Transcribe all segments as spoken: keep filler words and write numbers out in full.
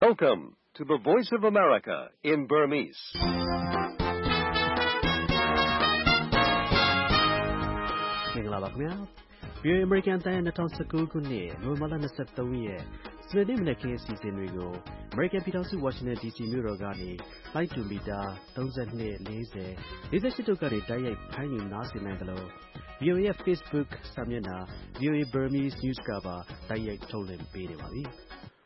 Welcome to the Voice of America in Burmese. ။မင်္ဂလာပါခင်ဗျာ။ ပြည်အမေရိကန်တိုင်း၂၀၁၉ခုနှစ်နိုဝင်ဘာလ၂၃ရက်စနေနေ့မနက်ခင်းအစီအစဉ်တွေကိုအမေရိကန်ပြည်ထောင်စုဝါရှင်တန်ဒီစီမြို့တော်ကနေလိုင်းတူမီတာ၃၂ ၄၀ ၄၈တို့ကနေတိုက်ရိုက်ဖိုင်းယူနားဆင်နိုင်တယ်လို့ ဗွီအိုအေ ရဲ့ Facebook စာမျက်နှာ ဗွီအိုအေ Burmese News ကပါတိုက်ရိုက်ထုတ်လွှင့်ပေးနေပါပြီ။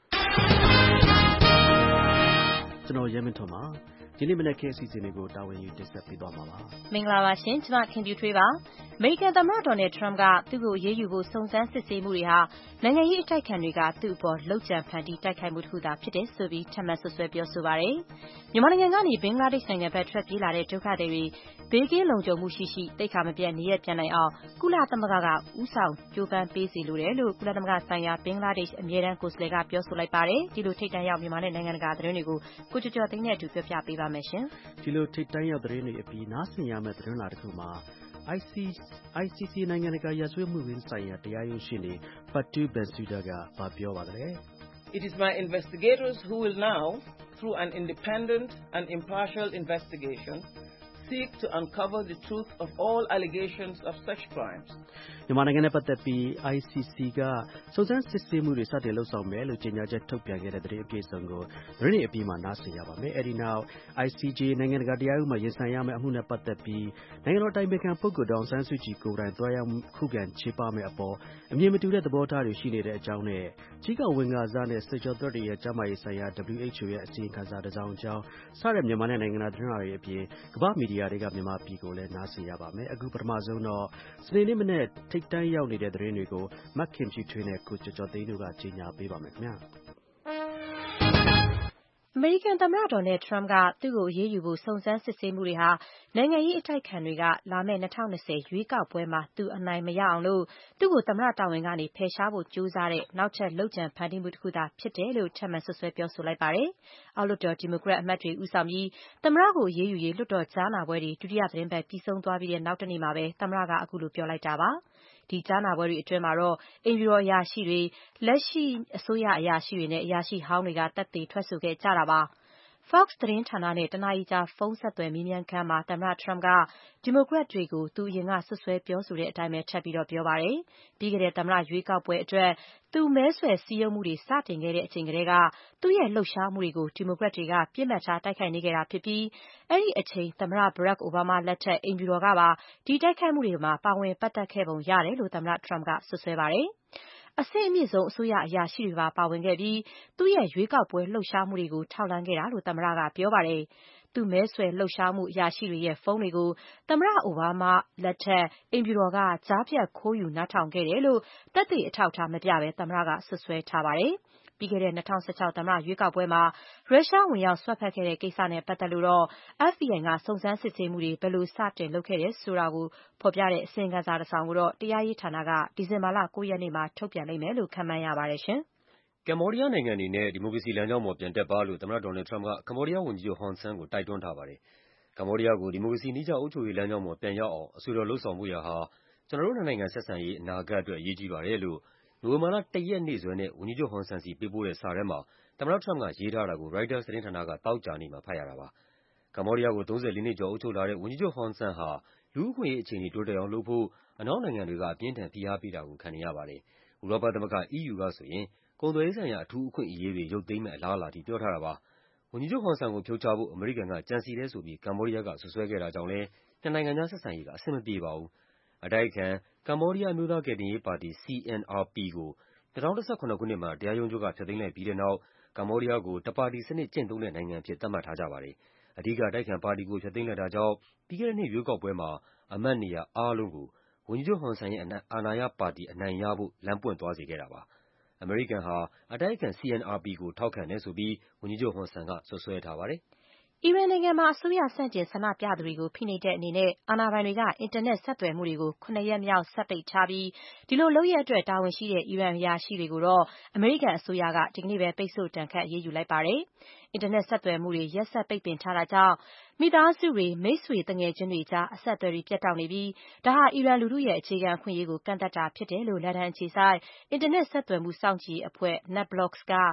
ကျွန်တော်ရဲမင်းထွန်းပါဒီနေ့မနက်ခင်းအစီအစဉ်တွေကိုတာဝန်ယူတင်ဆက်ပေးသွားမှာပါမင်္ဂလာပါရှင်ကျွန်မခင်ပြူထွေးပါအမေရိကန်သမ္မတဒေါ်နယ်ထရမ့်ကသူ့ကိုရေးယူဖို့စုံစမ်းစစ်ဆေးမှုတွေဟာနိုင်ငံရေးအတိုက်ခံတွေကသူ့အပေါ်လှုပ်ကြံဖန်တီးတိုက်ခိုက်မှုတစ်ခုသာဖြစ်တယ်ဆိုပြီးထပ်မံဆွဆွဲပြောဆိုပါတယ်မြန်မာနိုင်ငံကနေဘင်္ဂလားဒေ့ရှ်နိုင်ငံဘက်ထွက်ပြေးလာတဲ့ဒုက္ခသည်တွေဘေးကင်းလုံခြုံမှုရှိရှိတိတ်ခါမပြတ်နေရပြန်နိုင်အောင်ကုလသမဂ္ဂကဦးဆောင်ကြိုးပမ်းပေးစီလိုတယ်လို့ကုလသမဂ္ဂဆိုင်ရာဘင်္ဂလားဒေ့ရှ်အမြဲတမ်းကိုယ်စားလှယ်ကပြောဆိုလိုက်ပါတယ်ဒီလိုထိတ်တန့်ရောက်မြန်မာနဲ့နိုင်ငံတကာသတင်းတွေကိုကိုကျော်ကျော်သိန်းနဲ့အတူပြောပြပေးပါမယ်ရှင်ဒီလိုထိတ်တန့်ရောက်သတင်းတွေအပြီးနားဆင်ရမယ့်သတင်းလာတစ်ခုမှာ I C C နိုင်ငံတကာရာဇဝတ်မှုဆိုင်ရာတရားရုံးရှေ့နေ Fatou Bensouda ကပြောပါသလဲ It is my investigators who will now, through an independent and impartial investigation, seek to uncover the truth of all allegations of such crimes. မြန်မာနိုင်ငံနဲ့ပတ်သက်ပြီး I C C ကစုံစမ်းစစ်ဆေးမှုတွေစတင်လုပ်ဆောင်မယ်လို့ကြေညာချက်ထုတ်ပြန်ခဲ့တဲ့သတင်းအပြည့်အစုံကိုသတင်းတွေအပြီးမှာနားဆင်ရပါမယ်။အဲဒီနောက် I C J နိုင်ငံတကာတရားရုံးမှာရင်ဆိုင်ရမယ့်အမှုနဲ့ပတ်သက်ပြီးနိုင်ငံတော်တိုင်ပင်ခံပုဂ္ဂိုလ်ဒေါ်အောင်ဆန်းစုကြည်ကိုယ်တိုင်သွားရောက်ခုခံချေပမယ့်အပေါ်အမြင်မတူတဲ့သဘောထားတွေရှိနေတဲ့အကြောင်းနဲ့ကြီးကဝင်ကစားနဲ့ Sexual တွေရဲ့ကျန်းမာရေးဆိုင်ရာ W H O ရဲ့အစီရင်ခံစာတစ်စောင်အကြောင်းစတဲ့မြန်မာနဲ့နိုင်ငံတကာသတင်းတွေအပြင်ကမ္ဘာမီဒီယာတွေကမြန်မာပြည်ကိုလည်းနားဆင်ရပါမယ်။အခုပထမဆုံးတော့စနေနေ့မနေ့ထိတ်တန့်ရောက်နေတဲ့သတင်းတွေကိုမတ်ခင်ဖြူထွေးနဲ့ကိုကျော်ကျော်သိန်းတို့ကကြီးညာပေးပါမယ်ခင်ဗျာအမေရိကန်သမ္မတဒေါ်နယ်ထရမ့်ကသူ့ကိုအရေးယူဖို့စုံစမ်းစစ်ဆေးမှုတွေဟာနိုင်ငံရေးအတိုက်ခံတွေကလာမယ့်၂၀၂၀ရွေးကောက်ပွဲမှာသူအနိုင်မရအောင်လို့သူ့ကိုသမ္မတတာဝန်ကနေဖယ်ရှားဖို့ကြိုးစားတဲ့နောက်ထပ်လှုပ်ကြံဖန်တီးမှုတစ်ခုသာဖြစ်တယ်လို့ထပ်မံဆွဆွဲပြောဆိုလိုက်ပါတယ်။အောက်လွှတ်တော်ဒီမိုကရက်အမတ်တွေဦးဆောင်ပြီးသမ္မတကိုအရေးယူရေးလွှတ်တော်ကြားနာပွဲတွေဒုတိယသီတင်းပတ်ပြီးဆုံးသွားပြီးတဲ့နောက်တနေ့မှာပဲသမ္မတကအခုလိုပြောလိုက်တာပါ။ဒီကြားနာပွဲတွေအတွင်းမှာတော့အိမ်ဖြူတော်အရာရှိတွေလက်ရှိအစိုးရအရာရှိတွေနဲ့အရာရှိဟောင်းတွေကသက်သေထွက်ဆိုခဲ့ကြတာပါ။ Fox သတင်းဌာနနဲ့တနာရီကြာဖုန်းဆက်သွယ်မေးမြန်းခန်းမှာသမ္မတထရမ့်ကဒီမိုကရက်တွေကိုသူအရင်ကဆွဆွဲပြောဆိုတဲ့အတိုင်းပဲထပ်ပြီးတော့ပြောပါတယ်။ပြီးခဲ့တဲ့သမ္မတရွေးကောက်ပွဲအတွက်သူမဲဆွယ်စည်းရုံးမှုတွေစတင်ခဲ့တဲ့အချိန်ကတည်းကသူ့ရဲ့လှုပ်ရှားမှုတွေကိုဒီမိုကရက်တွေကပြစ်မှတ်ထားတိုက်ခိုက်နေခဲ့တာဖြစ်ပြီးအဲ့ဒီအချိန်သမ္မတ Barack Obama လက်ထက်အိမ်ဖြူတော်ကပါဒီတိုက်ခိုက်မှုတွေမှာပါဝင်ပတ်သက်ခဲ့ပုံရတယ်လို့သမ္မတထရမ့်ကဆွဆွဲပါတယ်။အဆင့်အမြင့်ဆုံးအစိုးရအရာရှိတွေပါပါဝင်ခဲ့ပြီးသူ့ရဲ့ရွေးကောက်ပွဲလှုပ်ရှားမှုတွေကိုထောက်လှမ်းခဲ့တာလို့သမ္မတကပြောပါတယ်။သူ့မဲဆွယ်လှုပ်ရှားမှုအရာရှိတွေရဲ့ဖုန်းတွေကိုသမ္မတအိုဘားမားလက်ထက်အိမ်ဖြူတော်ကကြားဖြတ်ခိုးယူနားထောင်ခဲ့တယ်လို့သက်သေအထောက်အထားမပြဘဲသမ္မတကဆွဆွဲထားပါတယ်။ပြီးခဲ့တဲ့၂၀၁၆သမ္မတရွေးကောက်ပွဲမှာရုရှားဝင်ရောက်စွက်ဖက်ခဲ့တဲ့ကိစ္စနဲ့ပတ်သက်လို့တော့ F B I ကစုံစမ်းစစ်ဆေးမှုတွေဘယ်လိုစတင်လုပ်ခဲ့တယ်ဆိုတာကိုဖော်ပြတဲ့အစီရင်ခံစာတစ်စောင်ကိုတော့တရားရေးဌာနကဒီဇင်ဘာလ၉ရက်နေ့မှာထုတ်ပြန်လိမ့်မယ်လို့ခန့်မှန်းရပါတယ်ရှင်။ကမ္ဘောဒီးယားနိုင်ငံအနေနဲ့ဒီမိုကရေစီလမ်းကြောင်းပေါ်ပြန်တက်ပါလို့သမ္မတဒေါ်နယ်ထရမ့်ကကမ္ဘောဒီးယားဝန်ကြီးချုပ်ဟွန်ဆန်ကိုတိုက်တွန်းထားပါတယ်။ကမ္ဘောဒီးယားကိုဒီမိုကရေစီနည်းကျအုပ်ချုပ်ရေးလမ်းကြောင်းပေါ်ပြန်ရောက်အောင်အဆွေတော်လှုံ့ဆော်မှုရာဟာကျနော်တို့နှစ်နိုင်ငံဆက်ဆံရေးအနာဂတ်အတွက်အရေးကြီးပါတယ်လို့နိုဝင်ဘာလ၁ရက်နေ့စွဲနဲ့ဝန်ကြီးချုပ်ဟွန်ဆန်စီပေးပို့တဲ့စာထဲမှာသမ္မတထရမ့်ကရေးထားတာကို Reuters သတင်းဌာနကသောကြာနေ့မှာဖတ်ရတာပါ။ကမ္ဘောဒီးယားကို၃၄နှစ်ကျော်အုပ်ချုပ်လာတဲ့ဝန်ကြီးချုပ်ဟွန်ဆန်ဟာလူ့အခွင့်အရေးအခြေအနေတိုးတက်အောင်လုပ်ဖို့အနောက်နိုင်ငံတွေကအပြင်းအထန်ဖိအားပေးတာကိုခံနေရပါတယ်။ဥရောပသမဂ္ဂ E U ကဆိုရင်ကုန်သွယ်ရေးဆိုင်ရာအထူးအခွင့်အရေးတွေရုပ်သိမ်းမယ့်အလားအလာထိပြောထားတာပါ။ဝန်ကြီးချုပ်ဟွန်ဆန်ကိုဖြုတ်ချဖို့အမေရိကန်ကကြံစည်တယ်ဆိုပြီးကမ္ဘောဒီးယားကစွပ်စွဲခဲ့တာကြောင့်လည်းနှစ်နိုင်ငံကြားဆက်ဆံရေးကအဆင်မပြေပါဘူး။အတိုက်အခံကမ္ဘောဒီးယားအမျိုးသားကယ်တင်ရေးပါတီ C N R P ကို၂၀၁၇ခုနှစ်မှာတရားရုံးချုပ်ကဖျက်သိမ်းလိုက်ပြီးတဲ့နောက်ကမ္ဘောဒီးယားကိုတပါတီစနစ်ကျင့်သုံးတဲ့နိုင်ငံအဖြစ်သတ်မှတ်ထားကြပါတယ်။အဓိကအတိုက်အခံပါတီကိုဖျက်သိမ်းလိုက်တာကြောင့်ပြီးခဲ့တဲ့နှစ်ရွေးကောက်ပွဲမှာအမတ်နေရာအားလုံးကိုဝန်ကြီးချုပ်ဟွန်ဆန်ရဲ့အာဏာရပါတီအနိုင်ရဖို့လမ်းပွင့်သွားစေခဲ့တာပါ။အမေရိကန်ဟာအတိုက်အခံ C N R P ကိုထောက်ခံတယ်ဆိုပြီးဝန်ကြီးချုပ်ဟွန်ဆန်ကစွပ်စွဲထားပါတယ်။အီရန်နိုင်ငံမှာအစိုးရဆန့်ကျင်ဆန္ဒပြသူတွေကိုဖိနှိပ်တဲ့အနေနဲ့အာဏာပိုင်တွေကအင်တာနက်ဆက်သွယ်မှုတွေကိုခုနှစ်ရက်မြောက်ဆက်ပိတ်ထားပြီးဒီလိုလုပ်ရပ်အတွက်တာဝန်ရှိတဲ့အီရန်အရာရှိတွေကိုတော့အမေရိကန်အစိုးရကဒီကနေ့ပဲပိတ်ဆို့ဒဏ်ခတ်အရေးယူလိုက်ပါတယ်။အင်တာနက်ဆက်သွယ်မှုတွေရက်ဆက်ပိတ်ပင်ထားတာကြောင့်မိသားစုတွေမိတ်ဆွေသူငယ်ချင်းတွေကြားအဆက်အသွယ်တွေပြတ်တောက်နေပြီးဒါဟာအီရန်လူထုရဲ့အခြေခံအခွင့်အရေးကိုကန့်သတ်တာဖြစ်တယ်လို့လန်ဒန်အခြေစိုက်အင်တာနက်ဆက်သွယ်မှုစောင့်ကြည့်ရေးအဖွဲ့ NetBlocks က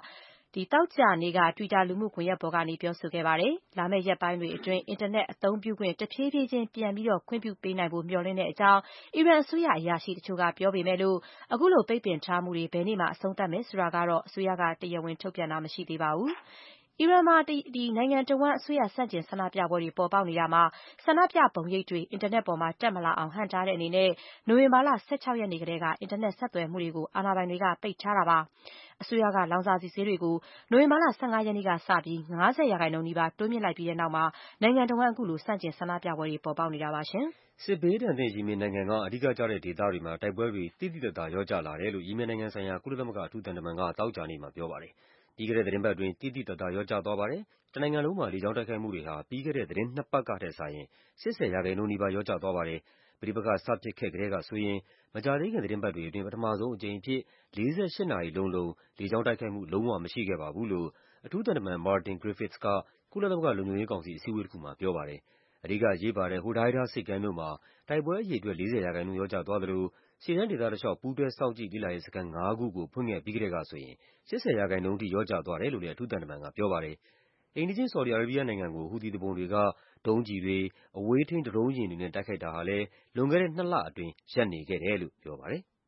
ဒီတောက်ကြနေက Twitter လူမှုကွန်ရက်ပေါ်ကနေပြောဆိုခဲ့ပါတယ်။လာမယ့်ရက်ပိုင်းတွေအတွင်းအင်တာနက်အသုံးပြုခွင့်တဖြည်းဖြည်းချင်းပြန်ပြီးတော့ခွင့်ပြုပေးနိုင်ဖို့မျှော်လင့်တဲ့အကြောင်းအီရန်အစိုးရအရာရှိတချို့ကပြောပေမဲ့လို့အခုလိုပိတ်ပင်ထားမှုတွေဘယ်နေ့မှအဆုံးသတ်မယ်ဆိုတာကတော့အစိုးရကတရားဝင်ထုတ်ပြန်တာမရှိသေးပါဘူး။အီရန်မှာဒီနိုင်ငံတော်ဝန်အစိုးရစန့်ကျင်ဆန္ဒပြပွဲတွေပေါ်ပေါက်နေတာမှာဆန္ဒပြပုံရိပ်တွေအင်တာနက်ပေါ်မှာတက်မလာအောင်ဟန့်တားတဲ့အနေနဲ့နိုဝင်ဘာလ၁၆ရက်နေ့ကတည်းကအင်တာနက်ဆက်သွယ်မှုတွေကိုအာဏာပိုင်တွေကပိတ်ထားတာပါ။အစိုးရကလောင်စာဆီဈေးတွေကိုနိုဝင်ဘာလ၁၅ရက်နေ့ကစပြီး၅၀ရာခိုင်နှုန်းနီးပါးတိုးမြင့်လိုက်ပြီးတဲ့နောက်မှာနိုင်ငံတော်ဝန်အခုလိုစန့်ကျင်ဆန္ဒပြပွဲတွေပေါ်ပေါက်နေတာပါရှင်။စစ်ဘေးဒဏ်သင့်ယီမင်နိုင်ငံကအဓိကကျတဲ့ဒေသတွေမှာတိုက်ပွဲတွေတိတိကျကျလျော့ကျလာတယ်လို့ယီမင်နိုင်ငံဆိုင်ရာကုလသမဂ္ဂအထူးသံတမန်ကသောကြာနေ့မှာပြောပါတယ်။ပြီးခဲ့တဲ့သတင်းပတ်အတွင်းတိတိကျကျလျော့ကျသွားပါတယ်။တနိုင်ငံလုံးမှာလေကြောင်းတိုက်ခိုက်မှုတွေဟာပြီးခဲ့တဲ့သတင်းနှစ်ပတ်ကထက်စာရင်၈၀ရာခိုင်နှုန်းနီးပါးလျော့ကျသွားပါတယ်။ပဋိပက္ခစဖြစ်ခဲ့ကတည်းကဆိုရင်မကြာသေးခင်သတင်းပတ်တွေအတွင်းပထမဆုံးအကြိမ်အဖြစ်လေးဆယ့်ရှစ်နာရီလုံးလုံးလေကြောင်းတိုက်ခိုက်မှုလုံးဝမရှိခဲ့ပါဘူးလို့အထူးသံတမန် Martin Griffiths ကကုလသမဂ္ဂလုံခြုံရေးကောင်စီအစည်းအဝေးတခုမှာပြောပါတယ်။အဓိကအရေးပါတဲ့ Hodeidah ဆိပ်ကမ်းမြို့မှာတိုက်ပွဲအရေအတွက်၄၀ရာခိုင်နှုန်းလျော့ကျသွားသလိုရှေ့တန်းဒေသတလျှောက်ပူးတွဲစောင့်ကြည့်လေ့လာရေးစခန်းငါးခုကိုဖွင့်ခဲ့ပြီးကတည်းကဆိုရင်၈၀ရာခိုင်နှုန်းထိလျော့ကျသွားတယ်လို့လည်းအထူးသံတမန်ကပြောပါတယ်။အိမ်နီးချင်းဆော်ဒီအာရေးဘီးယားနိုင်ငံကိုဟူသီသူပုန်တွေကဒုံးကျည်တွေ၊အဝေးထိန်းဒရုံးယာဉ်တွေနဲ့တိုက်ခိုက်တာဟာလည်းလွန်ခဲ့တဲ့နှစ်လအတွင်းရပ်နေခဲ့တယ်လို့ပြောပါတယ်။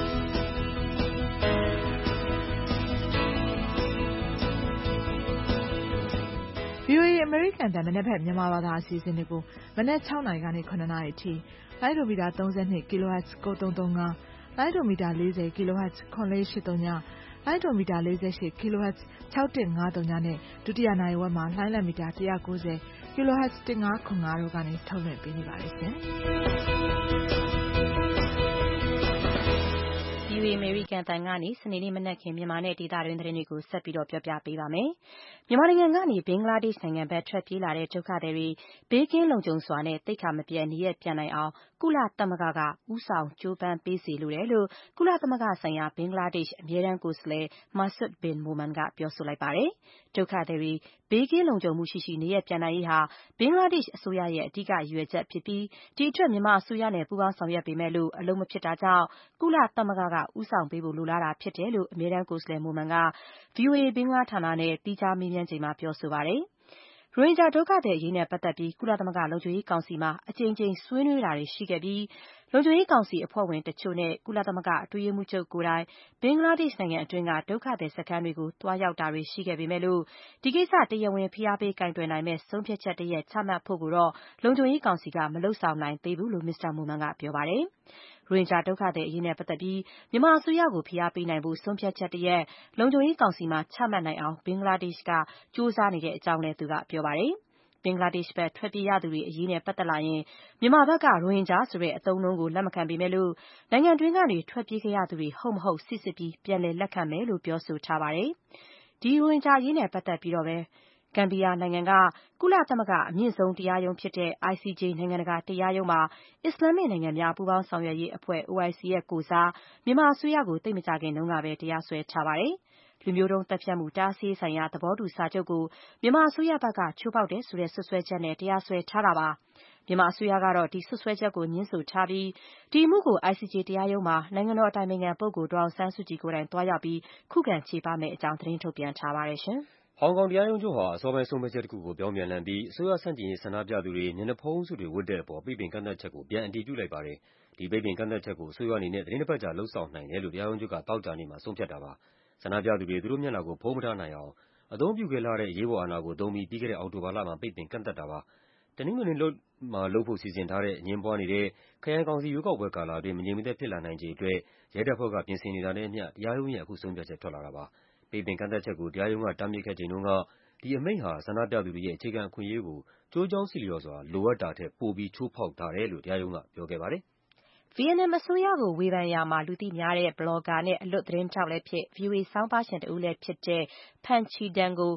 ဗွီအိုအေ အမေရိကန်အသံမနက်ဖြန်မြန်မာဘာသာအစီအစဉ်တွေကိုမနက်၆နာရီကနေ၇နာရီအထိလိုင်းဒိုမီတာ၃၂ kHz ကိုသုံးသုံးငါးလိုင်းဒိုမီတာ၄၀ kHz ခွန်လေးရှစ်သုံးညလိုင်းဒိုမီတာ၄၈ kHz ၆၁၅သုံးညနဲ့ဒုတိယနာရီဝက်မှာလိုင်းလံမီတာ၁၉၀ kHz ၁၅ခွန်ငါးတို့ကနေထုတ်လွှင့်ပေးနေပါတယ်ရှင်။ဗွီအိုအေ အမေရိကန်အသံကနေစနေနေ့မနက်ခင်းမြန်မာနဲ့ဒေသတွင်းသတင်းတွေကိုဆက်ပြီးတော့ပြောပြပေးပါမယ်။မြန်မာနိုင်ငံကနေဘင်္ဂလားဒေ့ရှ်နိုင်ငံဘက်ထွက်ပြေးလာတဲ့ဒုက္ခသည်တွေဘေးကင်းလုံခြုံစွာနဲ့သိက္ခာမပျက်နေရပ်ပြန်နိုင်အောင်ကုလသမဂ္ဂကဦးဆောင်ကြိုးပမ်းပေးစေလိုတယ်လို့ကုလသမဂ္ဂဆိုင်ရာဘင်္ဂလားဒေ့ရှ်အမြဲတမ်းကိုယ်စားလှယ် Masud Bin Momen ကပြောဆိုလိုက်ပါတယ်။ဒုက္ခသည်တွေဘေးကင်းလုံခြုံမှုရှိရှိနေရပ်ပြန်နိုင်ရေးဟာဘင်္ဂလားဒေ့ရှ်အစိုးရရဲ့အဓိကရည်ရွယ်ချက်ဖြစ်ပြီးဒီအတွက်မြန်မာအစိုးရနဲ့ပူးပေါင်းဆောင်ရွက်ပေမဲ့လို့အလုံးမဖြစ်တာကြောင့်ကုလသမဂ္ဂကဦးဆောင်ပေးဖို့လိုလားတာဖြစ်တယ်လို့အမြဲတမ်းကိုယ်စားလှယ် Momen က ဗွီအိုအေဘင်္ဂလားဌာနနဲ့သီးခြားမေးမြန်းချိန်မှာပြောဆိုပါတယ်။ ရိုဟင်ဂျာဒုက္ခသည်အရေးနဲ့ပတ်သက်ပြီးကုလသမဂ္ဂလုံခြုံရေးကောင်စီမှာအကြိမ်ကြိမ်ဆွေးနွေးတာတွေရှိခဲ့ပြီးလုံခြုံရေးကောင်စီအဖွဲ့ဝင်တချို့နဲ့ကုလသမဂ္ဂအတွင်းရေးမှူးချုပ်ကိုယ်တိုင်ဘင်္ဂလားဒေ့ရှ်နိုင်ငံအတွင်းကဒုက္ခသည်စခန်းတွေကိုသွားရောက်တာတွေရှိခဲ့ပေမဲ့လို့ဒီကိစ္စတရားဝင်ဖိအားပေးကိုင်တွယ်နိုင်မဲ့ဆုံးဖြတ်ချက်တရပ်ချမှတ်ဖို့ကိုတော့လုံခြုံရေးကောင်စီကမလုပ်ဆောင်နိုင်သေးဘူးလို့မစ္စတာ Momen ကပြောပါတယ်။ ရိုဟင်ဂျာဒုက္ခသည်အရေးနဲ့ပတ်သက်ပြီးမြန်မာအစိုးရကိုဖိအားပေးနိုင်ဖို့ဆုံးဖြတ်ချက်တရပ်လုံခြုံရေးကောင်စီမှာချမှတ်နိုင်အောင်ဘင်္ဂလားဒေ့ရှ်ကကြိုးစားနေတဲ့အကြောင်းလည်းသူကပြောပါတယ်။ဘင်္ဂလားဒေ့ရှ်ဘက်ထွက်ပြေးရသူတွေအရေးနဲ့ပတ်သက်လာရင်မြန်မာဘက်ကရိုဟင်ဂျာဆိုတဲ့အသုံးအနှုန်းကိုလက်မခံပေမဲ့လို့နိုင်ငံတွင်းကနေထွက်ပြေးခဲ့ရသူတွေဟုတ်မဟုတ်စိစစ်ပြီးပြန်လည်လက်ခံမယ်လို့ပြောဆိုထားပါတယ်။ဒီရိုဟင်ဂျာအရေးနဲ့ပတ်သက်ပြီးတော့ပဲဂမ်ဘီယာနိုင်ငံကကုလသမဂ္ဂအမြင့်ဆုံးတရားရုံးဖြစ်တဲ့ I C J နိုင်ငံတကာတရားရုံးမှာအစ္စလာမစ်နိုင်ငံများပူးပေါင်းဆောင်ရွက်ရေးအဖွဲ့ O I C ရဲ့ကိုယ်စားမြန်မာအစိုးရကိုသိပ်မကြာခင်တုန်းကပဲတရားစွဲထားပါတယ်။လူမျိုးတုံးသတ်ဖြတ်မှုတားဆီးရေးဆိုင်ရာသဘောတူစာချုပ်ကိုမြန်မာအစိုးရဘက်ကချိုးဖောက်တယ်ဆိုတဲ့စွပ်စွဲချက်နဲ့တရားစွဲထားတာပါ။မြန်မာအစိုးရကတော့ဒီစွပ်စွဲချက်ကိုငြင်းဆိုထားပြီးဒီအမှုကို I C J တရားရုံးမှာနိုင်ငံတော်အတိုင်ပင်ခံပုဂ္ဂိုလ်ဒေါ်အောင်ဆန်းစုကြည်ကိုယ်တိုင်သွားရောက်ပြီးခုခံချေပမယ့်အကြောင်းသတင်းထုတ်ပြန်ထားပါတယ်ရှင်။ဟောင်ကောင်တရားရုံးချုပ်ဟာအစောပိုင်းဆုံးဖြတ်ချက်တခုကိုပြောင်းပြန်လှန်ပြီးအစိုးရဆန့်ကျင်ရေးဆန္ဒပြသူတွေမျက်နှာဖုံးစွပ်တွေဝတ်တဲ့အပေါ်ပိတ်ပင်ကန့်သတ်ချက်ကိုပြန်အတည်ပြုလိုက်ပါတယ်။ဒီပိတ်ပင်ကန့်သတ်ချက်ကိုအစိုးရအနေနဲ့သီတင်းတစ်ပတ်ကြာလုပ်ဆောင်နိုင်တယ်လို့တရားရုံးချုပ်ကသောကြာနေ့မှာဆုံးဖြတ်တာပါ။ဆန္ဒပြသူတွေသူတို့မျက်နှာကိုဖုံးမထားနိုင်အောင်အသုံးပြုခဲ့လှတဲ့အရေးပေါ်အာဏာကိုသုံးပြီးပြီးခဲ့တဲ့အောက်တိုဘာလမှာပိတ်ပင်ကန့်သတ်တာပါ။တနင်္ဂနွေနေ့မှာလုပ်ဖို့စီစဉ်ထားတဲ့အငြင်းပွားနေတဲ့ခရိုင်ကောင်စီရွေးကောက်ပွဲကာလအတွင်းမငြိမ်မသက်ဖြစ်လာနိုင်ခြေအတွက်ရဲတပ်ဖွဲ့ကပြင်ဆင်နေတာနဲ့အမျှတရားရုံးရဲ့အခုဆုံးဖြတ်ချက်ထွက်လာတာပါ။ပိတ်ပင်ကန့်သတ်ချက်ကိုတရားရုံးကတားမြစ်ခဲ့ချိန်တုန်းကဒီအမိန့်ဟာဆန္ဒပြသူတွေရဲ့အခြေခံအခွင့်အရေးကိုကျိုးကြောင်းဆီလျော်စွာလိုအပ်တာထက်ပိုပြီးချိုးဖောက်ထားတယ်လို့တရားရုံးကပြောခဲ့ပါတယ်။ဗီယက်နမ်အစိုးရကိုဝေဖန်ရာမှာလူသိများတဲ့ဘလော်ဂါနဲ့အလွတ်သတင်းထောက်လည်းဖြစ် ဗွီအိုအေဆောင်းပါးရှင်တဦးလည်းဖြစ်တဲ့ Phan Chi Dang ကို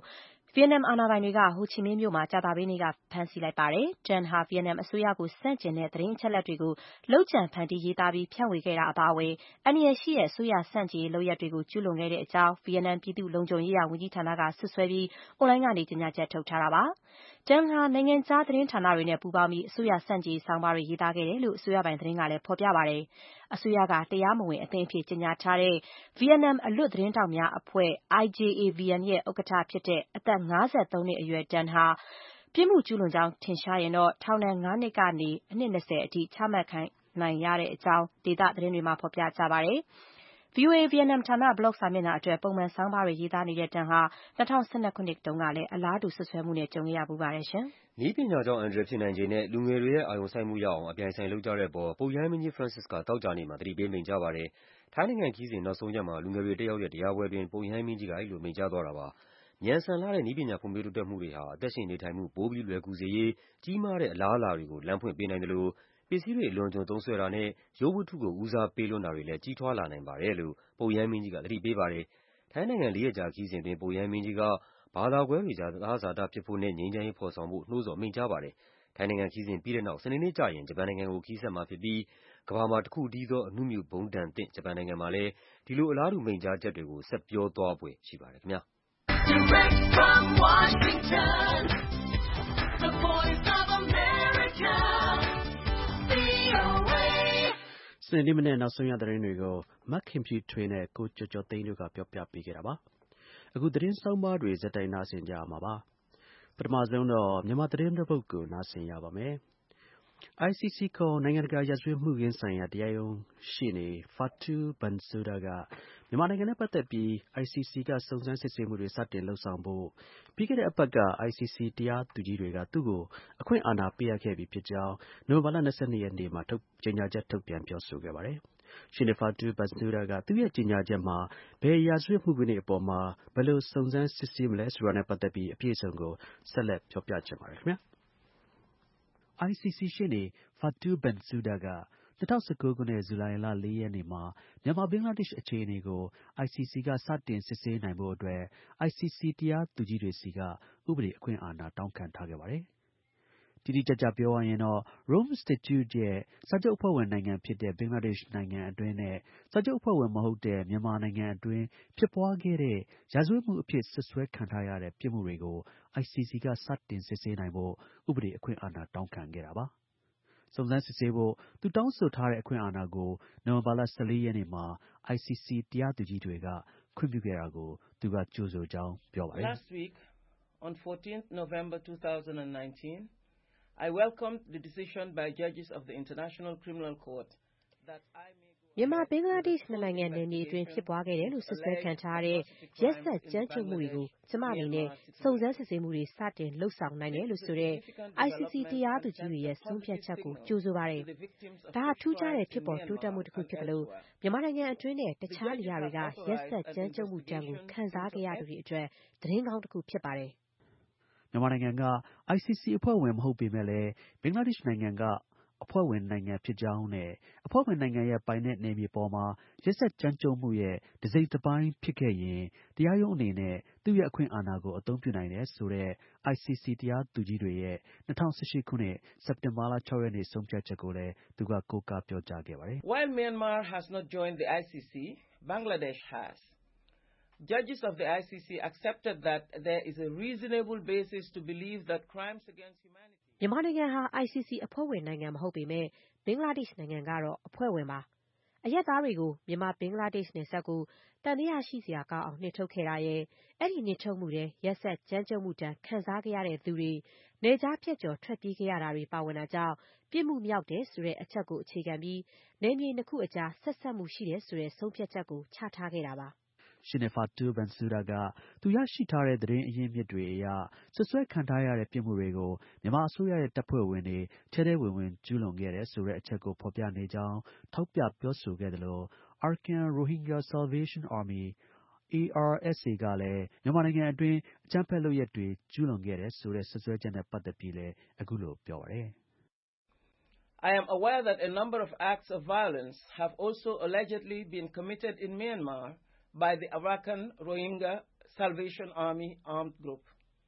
ဗီယက်နမ်အာဏာပိုင်တွေကဟိုချီမင်းမြို့မှာကြာသပတေးနေ့ကဖမ်းဆီးလိုက်ပါတယ်။ Tan ဟာဗီယက်နမ်အစိုးရကိုဆန့်ကျင်တဲ့သတင်းအချက်အလက်တွေကိုလုပ်ကြံဖန်တီးရေးသားပြီးဖြန့်ဝေခဲ့တာအပါအဝင်အန္တရာယ်ရှိတဲ့အစိုးရဆန့်ကျင်ရေးလုပ်ရပ်တွေကိုကျူးလွန်ခဲ့တဲ့အကြောင်းဗီယက်နမ်ပြည်သူ့လုံခြုံရေးရာဝန်ကြီးဌာနကစွပ်စွဲပြီးအွန်လိုင်းကနေကြေညာချက်ထုတ်ထားတာပါ။ Tan ဟာနိုင်ငံခြားသတင်းဌာနတွေနဲ့ပူးပေါင်းပြီးအစိုးရဆန့်ကျင်ရေးဆောင်းပါးတွေရေးသားခဲ့တယ်လို့အစိုးရပိုင်သတင်းကလည်းဖော်ပြပါတယ်။အစိုးရကတရားမဝင်အသင်းအဖြစ်ကြေညာထားတဲ့ဗီယက်နမ်အလွတ်သတင်းထောက်များအဖွဲ့ I J A V N ရဲ့ဥက္ကဋ္ဌဖြစ်တဲ့အသက်၅၃နှစ်အရွယ် Tan ဟာပြစ်မှုကျူးလွန်ကြောင်းထင်ရှားရင်တော့ထောင်ဒဏ်ငါးနှစ်ကနေအနှစ်၂၀အထိချမှတ်ခံနိုင်ရတဲ့အကြောင်းဒေသသတင်းတွေမှာဖော်ပြကြပါတယ်။ ဗွီအိုအေဗီယက်နမ်ဌာနဘလော့စာမျက်နှာအတွက်ပုံမှန်ဆောင်းပါးတွေရေးသားနေတဲ့ Tan ဟာ၂၀၁၂ခုနှစ်တုန်းကလည်းအလားတူစွပ်စွဲမှုနဲ့ကြုံခဲ့ရဖူးပါတယ်။နည်းပညာကြောင့်အန္တရာယ်ဖြစ်နိုင်ခြေနဲ့လူငယ်တွေရဲ့အာရုံစိုက်မှုရအောင်အပြိုင်အဆိုင်လုပ်ကြတဲ့အပေါ်ပုပ်ရဟန်းမင်းကြီး Francis ကသောကြာနေ့မှာသတိပေးမိန့်ကြားပါတယ်။ ထိုင်းနိုင်ငံခရီးစဉ်နောက်ဆုံးရက်မှာလူငယ်တွေတက်ရောက်တဲ့တရားပွဲအတွင်းပုပ်ရဟန်းမင်းကြီးကအဲဒီလိုမိန့်ကြားသွားတာပါ။ မြန်ဆန်လှတဲ့နည်းပညာဖွံ့ဖြိုးတိုးတက်မှုတွေဟာအသက်ရှင်နေထိုင်မှုပိုပြီးလွယ်ကူစေရေး ကြီးမားတဲ့အလားအလာတွေကို လမ်းဖွင့်ပေးနိုင်သလို ပစ္စည်းတွေအလွန်အကျွံသုံးစွဲတာနဲ့ ရုပ်ဝတ္ထုကိုဦးစားပေးလွန်းတာတွေလည်း ကြီးထွားလာနိုင်ပါတယ်လို့ ပုပ်ရဟန်းမင်းကြီးက သတိပေးပါတယ်။ ထိုင်းနိုင်ငံလေးရက်ကြာခရီးစဉ်အတွင်း ပုပ်ရဟန်းမင်းကြီးက ဘာသာကွဲတွေကြား သဟဇာတဖြစ်ဖို့နဲ့ ငြိမ်းချမ်းရေးဖော်ဆောင်ဖို့ နှိုးဆော်မိန့်ကြားပါတယ်။ ထိုင်းနိုင်ငံခရီးစဉ်ပြီးတဲ့နောက် စနေနေ့ကျရင် ဂျပန်နိုင်ငံကိုခရီးဆက်မှာဖြစ်ပြီး ကမ္ဘာမှာတခုတည်းသော အဏုမြူဗုံးဒဏ်သင့် ဂျပန်နိုင်ငံမှာလည်း ဒီလိုအလားတူမိန့်ကြားချက်တွေကို ဆက်ပြောသွားဖွယ်ရှိပါတယ်ခင်ဗျာ။ Direct from Washington, the voice of America, V O A စနေနေ့မနေ့နောက်ဆုံးရသတင်းတွေကိုမခင်ဖြူထွေးနဲ့ကိုကျော်ကျော်သိန်းတို့ကပြောပြပေးခဲ့တာပါ။အခုသတင်းဆောင်းပါးတွေဆက်တိုက်နားဆင်ကြရမှာပါ။ပထမဆုံးတော့မြန်မာသတင်းတစ်ပုဒ်ကိုနားဆင်ရပါမယ်။ I C C ခေါ်နိုင်ငံတကာရာဇဝတ်မှုခင်းဆိုင်ရာတရားရုံးရှေ့နေ Fatou Bensouda ကမြန်မာနိုင်ငံနဲ့ပတ်သက်ပြီး I C C ကစုံစမ်းစစ်ဆေးမှုတွေစတင်လုပ်ဆောင်ဖို့ပြီးခဲ့တဲ့အပတ်က I C C တရားသူကြီးတွေက သူ့ကိုအခွင့်အာဏာပေးအပ်ခဲ့ပြီဖြစ်ကြောင်း နိုဝင်ဘာလ ၂၂ ရက်နေ့မှာ ကြေညာချက်ထုတ်ပြန်ပြောဆိုခဲ့ပါတယ်။ ရှေ့နေ Fatou Bensouda က သူ့ရဲ့ကြေညာချက်မှာ ဘယ်ရာဇဝတ်မှုခင်းတွေအပေါ်မှာ ဘယ်လိုစုံစမ်းစစ်ဆေးမလဲဆိုတာနဲ့ပတ်သက်ပြီး အပြည့်အစုံကို ဆက်လက်ပြောပြချင်ပါတယ်ခင်ဗျာ။ I C C ရှေ့နေ Fatou Bensouda က ၂၀၁၉ ခုနှစ် ဇူလိုင်လ ၄ ရက်နေ့မှာ မြန်မာ-ဘင်္ဂလားဒေ့ရှ်အခြေအနေကို I C C က စတင်စစ်ဆေးနိုင်ဖို့အတွက် I C C တရားသူကြီးတွေဆီက ဥပဒေအခွင့်အာဏာ တောင်းခံထားခဲ့ပါတယ်။ တိတိကျကျပြောရရင်တော့ Rome Statute ရဲ့ စာချုပ်အဖွဲ့ဝင်နိုင်ငံဖြစ်တဲ့ ဘင်္ဂလားဒေ့ရှ်နိုင်ငံအတွင်းနဲ့ စာချုပ်အဖွဲ့ဝင်မဟုတ်တဲ့ မြန်မာနိုင်ငံအတွင်း ဖြစ်ပွားခဲ့တဲ့ ရာဇဝတ်မှုအဖြစ် စွပ်စွဲခံထားရတဲ့ ပြစ်မှုတွေကို I C C က စတင်စစ်ဆေးနိုင်ဖို့ ဥပဒေအခွင့်အာဏာ တောင်းခံခဲ့တာပါ။ စုံစမ်းစစ်ဆေးဖို့ သူတောင်းဆိုထားတဲ့အခွင့်အာဏာကို နိုဝင်ဘာလ ၁၄ ရက်နေ့မှာ I C C တရားသူကြီးတွေက ခွင့်ပြုခဲ့တာကို သူက ကြိုဆိုကြောင်း ပြောပါတယ်။ Last week, on fourteenth November twenty nineteen, I welcomed the decision by judges of the International Criminal Court that I may မြန်မာ-ဘင်္ဂလားဒေ့ရှ်နှစ်နိုင်ငံနယ်မြေအတွင်းဖြစ်ပွားခဲ့တယ်လို့စွပ်စွဲခံထားရတဲ့ရက်စက်ကြမ်းကြုတ်မှုတွေကိုကျမအနေနဲ့စုံစမ်းစစ်ဆေးမှုတွေစတင်လုပ်ဆောင်နိုင်တယ်လို့ဆိုတဲ့ I C C တရားသူကြီးတွေရဲ့ဆုံးဖြတ်ချက်ကိုကြိုဆိုပါတယ်။ဒါဟာထူးခြားတဲ့ဖြစ်ပေါ်တိုးတက်မှုတစ်ခုဖြစ်သလိုမြန်မာနိုင်ငံအတွင်းနဲ့တခြားနေရာတွေကရက်စက်ကြမ်းကြုတ်မှုဒဏ်ကိုခံစားခဲ့ရသူတွေအတွက်သတင်းကောင်းတစ်ခုဖြစ်ပါတယ်။မြန်မာနိုင်ငံက I C C အဖွဲ့ဝင်မဟုတ်ပေမဲ့လည်း ဘင်္ဂလားဒေ့ရှ်နိုင်ငံက အဖွဲ့ဝင်နိုင်ငံဖြစ်ကြောင်းနဲ့ အဖွဲ့ဝင်နိုင်ငံရဲ့ ပိုင်နက်နယ်မြေပေါ်မှာ ရက်စက်ကြမ်းကြုတ်မှုရဲ့ တစ်စိတ်တစ်ပိုင်းဖြစ်ခဲ့ရင် တရားရုံးအနေနဲ့ သူ့ရဲ့ အခွင့်အာဏာကို အသုံးပြုနိုင်တယ်ဆိုတဲ့ I C C တရားသူကြီးတွေရဲ့ ၂၀၁၈ ခုနှစ် စက်တင်ဘာလ ၆ ရက်နေ့ ဆုံးဖြတ်ချက်ကိုလည်း သူက ကိုးကားပြောကြားခဲ့ပါတယ်။ While Myanmar has not joined the I C C, Bangladesh has. Judges of the I C C accepted that there is a reasonable basis to believe that crimes against humanity မြန်မာနိုင်ငံဟာ I C C အဖွဲ့ဝင်နိုင်ငံမဟုတ်ပေမဲ့ဘင်္ဂလားဒေ့ရှ်နိုင်ငံကတော့အဖွဲ့ဝင်ပါ။အရပ်သားတွေကိုမြန်မာ-ဘင်္ဂလားဒေ့ရှ်နယ်စပ်ကိုတန်တရားရှိစရာကောင်းအောင်နှင်ထုတ်ခဲ့တာရဲ့အဲ့ဒီနှင်ထုတ်မှုတွေရက်စက်ကြမ်းကြုတ်မှုဒဏ်ခံစားခဲ့ရတဲ့သူတွေနေကြားဖြတ်ကျော်ထွက်ပြေးခဲ့ရတာတွေပါဝင်တာကြောင့်ပြစ်မှုမြောက်တယ်ဆိုတဲ့အချက်ကိုအခြေခံပြီးနယ်မြေနှစ်ခုအကြားဆက်စပ်မှုရှိတယ်ဆိုတဲ့ဆုံးဖြတ်ချက်ကိုချထားခဲ့တာပါ။ရှေ့နေ Fatou Bensouda က သူရရှိထားတဲ့သတင်းအရင်းအမြစ်တွေအရ စွပ်စွဲခံထားရတဲ့ပြစ်မှုတွေကို မြန်မာအစိုးရရဲ့တပ်ဖွဲ့ဝင်တွေ ထဲထဲဝင်ဝင်ကျူးလွန်ခဲ့တယ်ဆိုတဲ့အချက်ကိုဖော်ပြနေကြောင်းထောက်ပြပြောဆိုခဲ့သလို Arkan Rohingya Salvation Army A R S A ကလည်း မြန်မာနိုင်ငံအတွင်း အကြမ်းဖက်လုပ်ရပ်တွေကျူးလွန်ခဲ့တယ်ဆိုတဲ့စွပ်စွဲချက်နဲ့ပတ်သက်ပြီးလည်း အခုလို ပြောပါတယ်။ I am aware that a number of acts of violence have also allegedly been committed in Myanmar by the Arakan Rohingya Salvation Army armed group.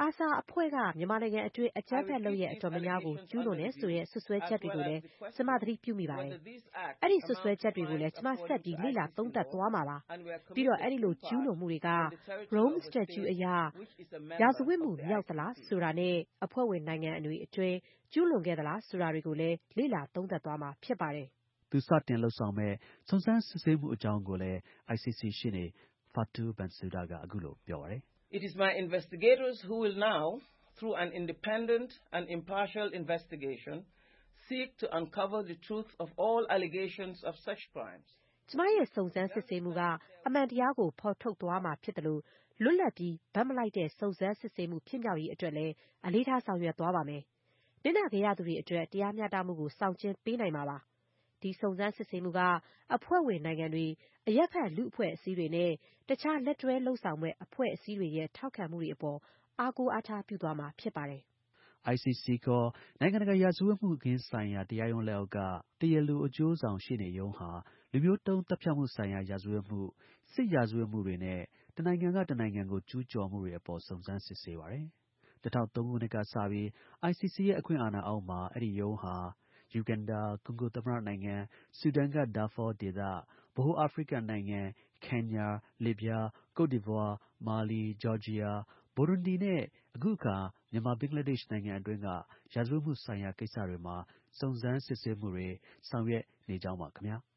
အာဆာအဖွဲ့ကမြန်မာနိုင်ငံအတွင်းအကြမ်းဖက်လုပ်ရပ်အတော်များများကိုကျူးလွန်တယ်ဆိုတဲ့ဆွဆွဲချက်တွေကိုလည်းကျမသတိပြုမိပါတယ်။အဲ့ဒီဆွဆွဲချက်တွေကိုလည်းကျမဆက်ပြီးလေ့လာသုံးသပ်သွားမှာပါ။ပြီးတော့အဲ့ဒီလိုကျူးလွန်မှုတွေက Rome Statute အရရာဇဝတ်မှုမြောက်သလားဆိုတာနဲ့အဖွဲ့ဝင်နိုင်ငံတွေအတွင်းကျူးလွန်ခဲ့သလားဆိုတာတွေကိုလည်းလေ့လာသုံးသပ်သွားမှာဖြစ်ပါတယ်။သူစတင်လုပ်ဆောင်မဲ့စုံစမ်းစစ်ဆေးမှုအကြောင်းကိုလည်း I C C ရှေ့နေ Fatou Bensouda ကအခုလိုပြောပါတယ်။ It is my investigators who will now, through an independent and impartial investigation, seek to uncover the truth of all allegations of such crimes. ကျမရဲ့စုံစမ်းစစ်ဆေးမှုကအမှန်တရားကိုဖော်ထုတ်သွားမှာဖြစ်တယ်လို့လွတ်လပ်ပြီးဗတ်မလိုက်တဲ့စုံစမ်းစစ်ဆေးမှုဖြစ်မြောက်ရေးအတွက်လည်းအလေးထားဆောင်ရွက်သွားပါမယ်။နစ်နာခဲ့ရသူတွေအတွက်တရားမျှတမှုကိုဆောင်ကျဉ်ပေးနိုင်မှာပါ။ဒီစုံစမ်းစစ်ဆေးမှုကအဖွဲ့ဝင်နိုင်ငံတွေအရက်ဖက်လူအဖွဲ့အစည်းတွေနဲ့တခြားလက်တွဲလှုပ်ဆောင်မဲ့အဖွဲ့အစည်းတွေရဲ့ထောက်ခံမှုတွေအပေါ်အားကိုးအားထားပြုသွားမှာဖြစ်ပါတယ်။ I C C ခေါ်နိုင်ငံတကာရာဇဝတ်မှုခင်းဆိုင်ရာတရားရုံးလက်အောက်ကတရားလိုအကျိုးဆောင်ရှေ့နေရုံးဟာလူမျိုးတုံးသတ်ဖြတ်မှုဆိုင်ရာရာဇဝတ်မှု၊စစ်ရာဇဝတ်မှုတွေနဲ့တစ်နိုင်ငံကတစ်နိုင်ငံကိုကျူးကျော်မှုတွေအပေါ်စုံစမ်းစစ်ဆေးပါတယ်။၂၀၀၃ ခုနှစ်ကစပြီး I C C ရဲ့အခွင့်အာဏာအောက်မှာအဲဒီရုံးဟာယူဂန်ဒါ၊ ကွန်ဂိုသမ္မတနိုင်ငံ၊ဆူဒန်က ဒါဖောဒေသ၊ဗဟိုအာဖရိကနိုင်ငံ၊ကင်ညာ၊လစ်ဗျား၊ကုဒ်ဒီဗွား၊မာလီ၊ဂျော်ဂျီယာ၊ဘူရွန်ဒီနဲ့ အခုအခါမြန်မာဘင်္ဂလားဒေ့ရှ်နိုင်ငံအတွင်းကရာဇဝတ်မှုဆိုင်ရာကိစ္စတွေမှာစုံစမ်းစစ်ဆေးမှုတွေဆောင်ရွက်နေကြောင်းပါခင်ဗျာ။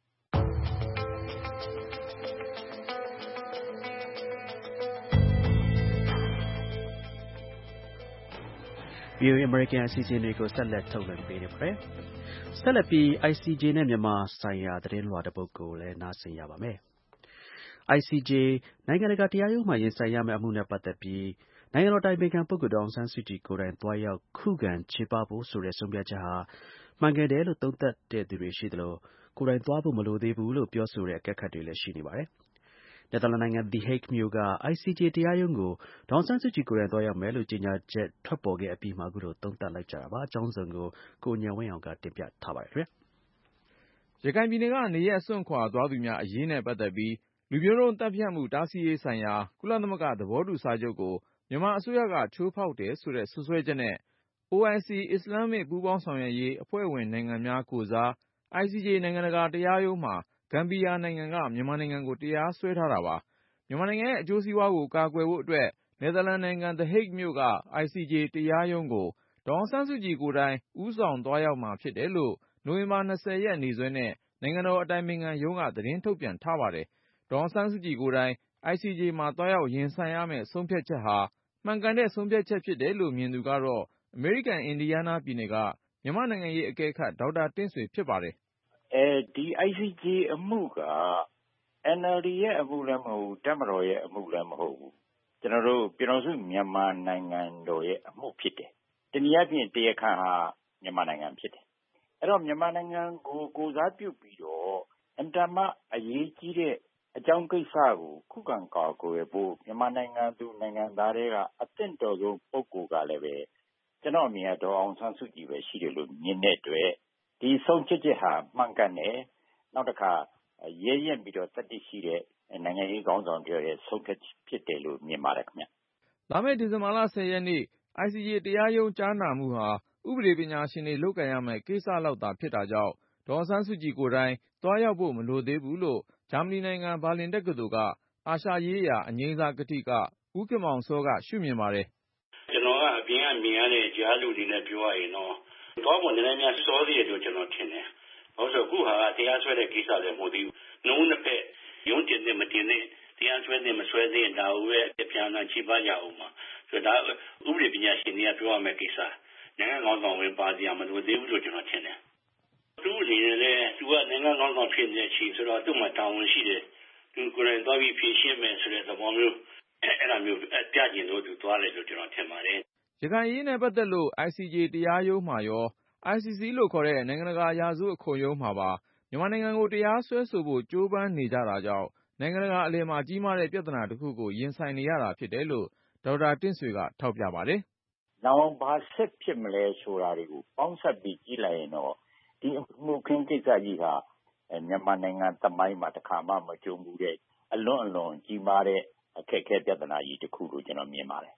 V O A အမေရိကန်အစီအစဉ်တွေကိုဆက်လက်ထုတ်လွှင့်ပေးနေပါတယ်။ဆက်လက်ပြီး I C J နဲ့မြန်မာဆိုင်ရာသတင်းလွှာတစ်ပုဒ်ကိုလည်းနားဆင်ရပါမယ်။ I C J နိုင်ငံတကာတရားရုံးမှာရင်ဆိုင်ရမယ့်အမှုနဲ့ပတ်သက်ပြီးနိုင်ငံတော်အတိုင်ပင်ခံပုဂ္ဂိုလ်ဒေါ်အောင်ဆန်းစုကြည်ကိုယ်တိုင်သွားရောက်ခုခံချေပဖို့ဆိုတဲ့ဆုံးဖြတ်ချက်ဟာမှန်ကန်တယ်လို့သုံးသပ်သူတွေရှိသလိုကိုယ်တိုင်သွားဖို့မလိုသေးဘူးလို့ပြောဆိုတဲ့အကဲခတ်တွေလည်းရှိနေပါတယ်။ နယ်သာလန်နိုင်ငံ The Hague မြို့က I C J တရားရုံးကိုဒေါ်အောင်ဆန်းစုကြည်ကိုယ်တိုင်သွားရောက်မယ်လို့ကြေညာချက်ထွက်ပေါ်ခဲ့အပြီးမှာအခုလိုသုံးသပ်လိုက်ကြတာပါ။ အကြောင်းစုံကိုကိုဉာဏ်ဝင်းအောင်ကတင်ပြထားပါတယ်။ ရခိုင်ပြည်နယ်ကနေရပ်စွန့်ခွာသွားသူများအရေးနဲ့ပတ်သက်ပြီးလူမျိုးတုံးသတ်ဖြတ်မှုတားဆီးရေးဆိုင်ရာကုလသမဂ္ဂသဘောတူစာချုပ်ကိုမြန်မာအစိုးရကချိုးဖောက်တယ်ဆိုတဲ့စွပ်စွဲချက်နဲ့ O I C အစ္စလာမ်မစ်ပူးပေါင်းဆောင်ရွက်ရေးအဖွဲ့ဝင်နိုင်ငံများကိုယ်စား I C J နိုင်ငံတကာတရားရုံးမှာဂမ်ဘီယာနိုင်ငံကမြန်မာနိုင်ငံကိုတရားစွဲထားတာပါ။ မြန်မာနိုင်ငံရဲ့အကျိုးစီးပွားကိုကာကွယ်ဖို့အတွက်နယ်သာလန်နိုင်ငံ The Hague မြို့က I C J တရားရုံးကိုဒေါ်အောင်ဆန်းစုကြည်ကိုယ်တိုင်ဦးဆောင်သွားရောက်မှာဖြစ်တယ်လို့နိုဝင်ဘာ၂၀ရက်နေ့စွဲနဲ့နိုင်ငံတော်အတိုင်ပင်ခံရုံးကသတင်းထုတ်ပြန်ထားပါတယ်။ ဒေါ်အောင်ဆန်းစုကြည်ကိုယ်တိုင် I C J မှာသွားရောက်ရင်ဆိုင်ရမယ့်ဆုံးဖြတ်ချက်ဟာမှန်ကန်တဲ့ဆုံးဖြတ်ချက်ဖြစ်တယ်လို့မြင်သူကတော့အမေရိကန်အင်ဒီယားနားပြည်နယ်ကမြန်မာ့နိုင်ငံရေးအကဲခတ်ဒေါက်တာတင့်ဆွေဖြစ်ပါတယ်။အဲဒီ I C J အမှုက N L D ရဲ့အမှုလည်းမဟုတ်ဘူးတပ်မတော်ရဲ့အမှုလည်းမဟုတ်ဘူးကျွန်တော်တို့ပြည်တော်စုမြန်မာနိုင်ငံတော်ရဲ့အမှုဖြစ်တယ်။တနည်းအားဖြင့်တရားခံဟာမြန်မာနိုင်ငံဖြစ်တယ်။အဲ့တော့မြန်မာနိုင်ငံကိုကိုစားပြုပြီးတော့အင်တာမအရေးကြီးတဲ့အကြောင်းကိစ္စကိုခုခံကာကွယ်ဖို့မြန်မာနိုင်ငံသူနိုင်ငံသားတွေကအသင့်တော်ဆုံးပုဂ္ဂိုလ်ကလည်းပဲကျွန်တော်အမြင်ကတော့အောင်ဆန်းစုကြည်ပဲရှိတယ်လို့မြင်တဲ့အတွက်ဒီဆုံးဖြတ်ချက်ဟာမှန်ကန်တယ်နောက်တစ်ခါရဲရဲပြီးတော့တတိရှိတဲ့နိုင်ငံရေးခေါင်းဆောင်တွေရဲ့ဆုံးဖြတ်ဖြစ်တယ်လို့မြင်ပါတယ်ခင်ဗျ။လာမယ့်ဒီဇင်ဘာလ၁၀ရက်နေ့ I C J တရားရုံးကြားနာမှုဟာဥပဒေပညာရှင်တွေလုပ်ကိုင်ရမယ့်ကိစ္စလောက်သာဖြစ်တာကြောင့်ဒေါ်အောင်ဆန်းစုကြည်ကိုယ်တိုင်သွားရောက်ဖို့မလိုသေးဘူးလို့ဂျာမနီနိုင်ငံဘာလင်တက္ကသိုလ်ကအာရှရေးရာအငြိမ်းစားကထိကဦးခင်မောင်စောကရှုမြင်ပါတယ်။ကျွန်တော်ကအပြင်ကမြင်ရတဲ့ကြားလူတွေနဲ့ပြောရရင်တော့သွားဖို့နည်းနည်းများစောသေးတယ်လို့ကျွန်တော်ထင်တယ်။ဟုတ်ဆိုအခုဟာကတရားစွဲတဲ့ကိစ္စလည်းမဟုတ်သေးဘူး။နှုံးနှစ်ဖက်ရုံးတင်တဲ့မတင်တဲ့တရားစွဲတဲ့မစွဲတဲ့ဒါကိုပဲပြန်လာချိပါကြအောင်ပါ။ဆိုတော့ဒါဥပဒေပညာရှင်တွေကပြောရမယ့်ကိစ္စနိုင်ငံကောင်းဆောင်ဝင်ပါစရာမလိုသေးဘူးလို့ကျွန်တော်ထင်တယ်။သူ့အနေနဲ့လည်းသူကနိုင်ငံကောင်းဆောင်ဖြစ်နေတဲ့အချိန်ဆိုတော့သူ့မှာတာဝန်ရှိတယ်။သူကိုယ်တိုင်သွားပြီးဖြေရှင်းမယ်ဆိုတဲ့သဘောမျိုးအဲ့ဒါမျိုးပြကျင်လို့သူသွားတယ်လို့ကျွန်တော်ထင်ပါတယ်။ရခိုင်ရေးနဲ့ပတ်သက်လို့ I C J တရားရုံးမှာရော I C C လို့ခေါ်တဲ့နိုင်ငံတကာရာဇဝတ်ခုံရုံးမှာပါမြန်မာနိုင်ငံကိုတရားစွဲဆိုဖို့ကြိုးပမ်းနေကြတာကြောင့်နိုင်ငံတကာအလယ်မှာကြီးမားတဲ့ပြဿနာတစ်ခုကိုရင်ဆိုင်နေရတာဖြစ်တယ်လို့ဒေါက်တာတင့်ဆွေကထောက်ပြပါတယ်။နောက်ဘာဆက်ဖြစ်မလဲဆိုတာတွေကိုပေါင်းစပ်ပြီးကြည့်လိုက်ရင်တော့ဒီအမှုခင်းကိစ္စကြီးဟာမြန်မာနိုင်ငံသမိုင်းမှာတစ်ခါမှမကြုံဘူးတဲ့အလွန်အလွန်ကြီးမားတဲ့အခက်အခဲပြဿနာကြီးတစ်ခုလို့ကျွန်တော်မြင်ပါတယ်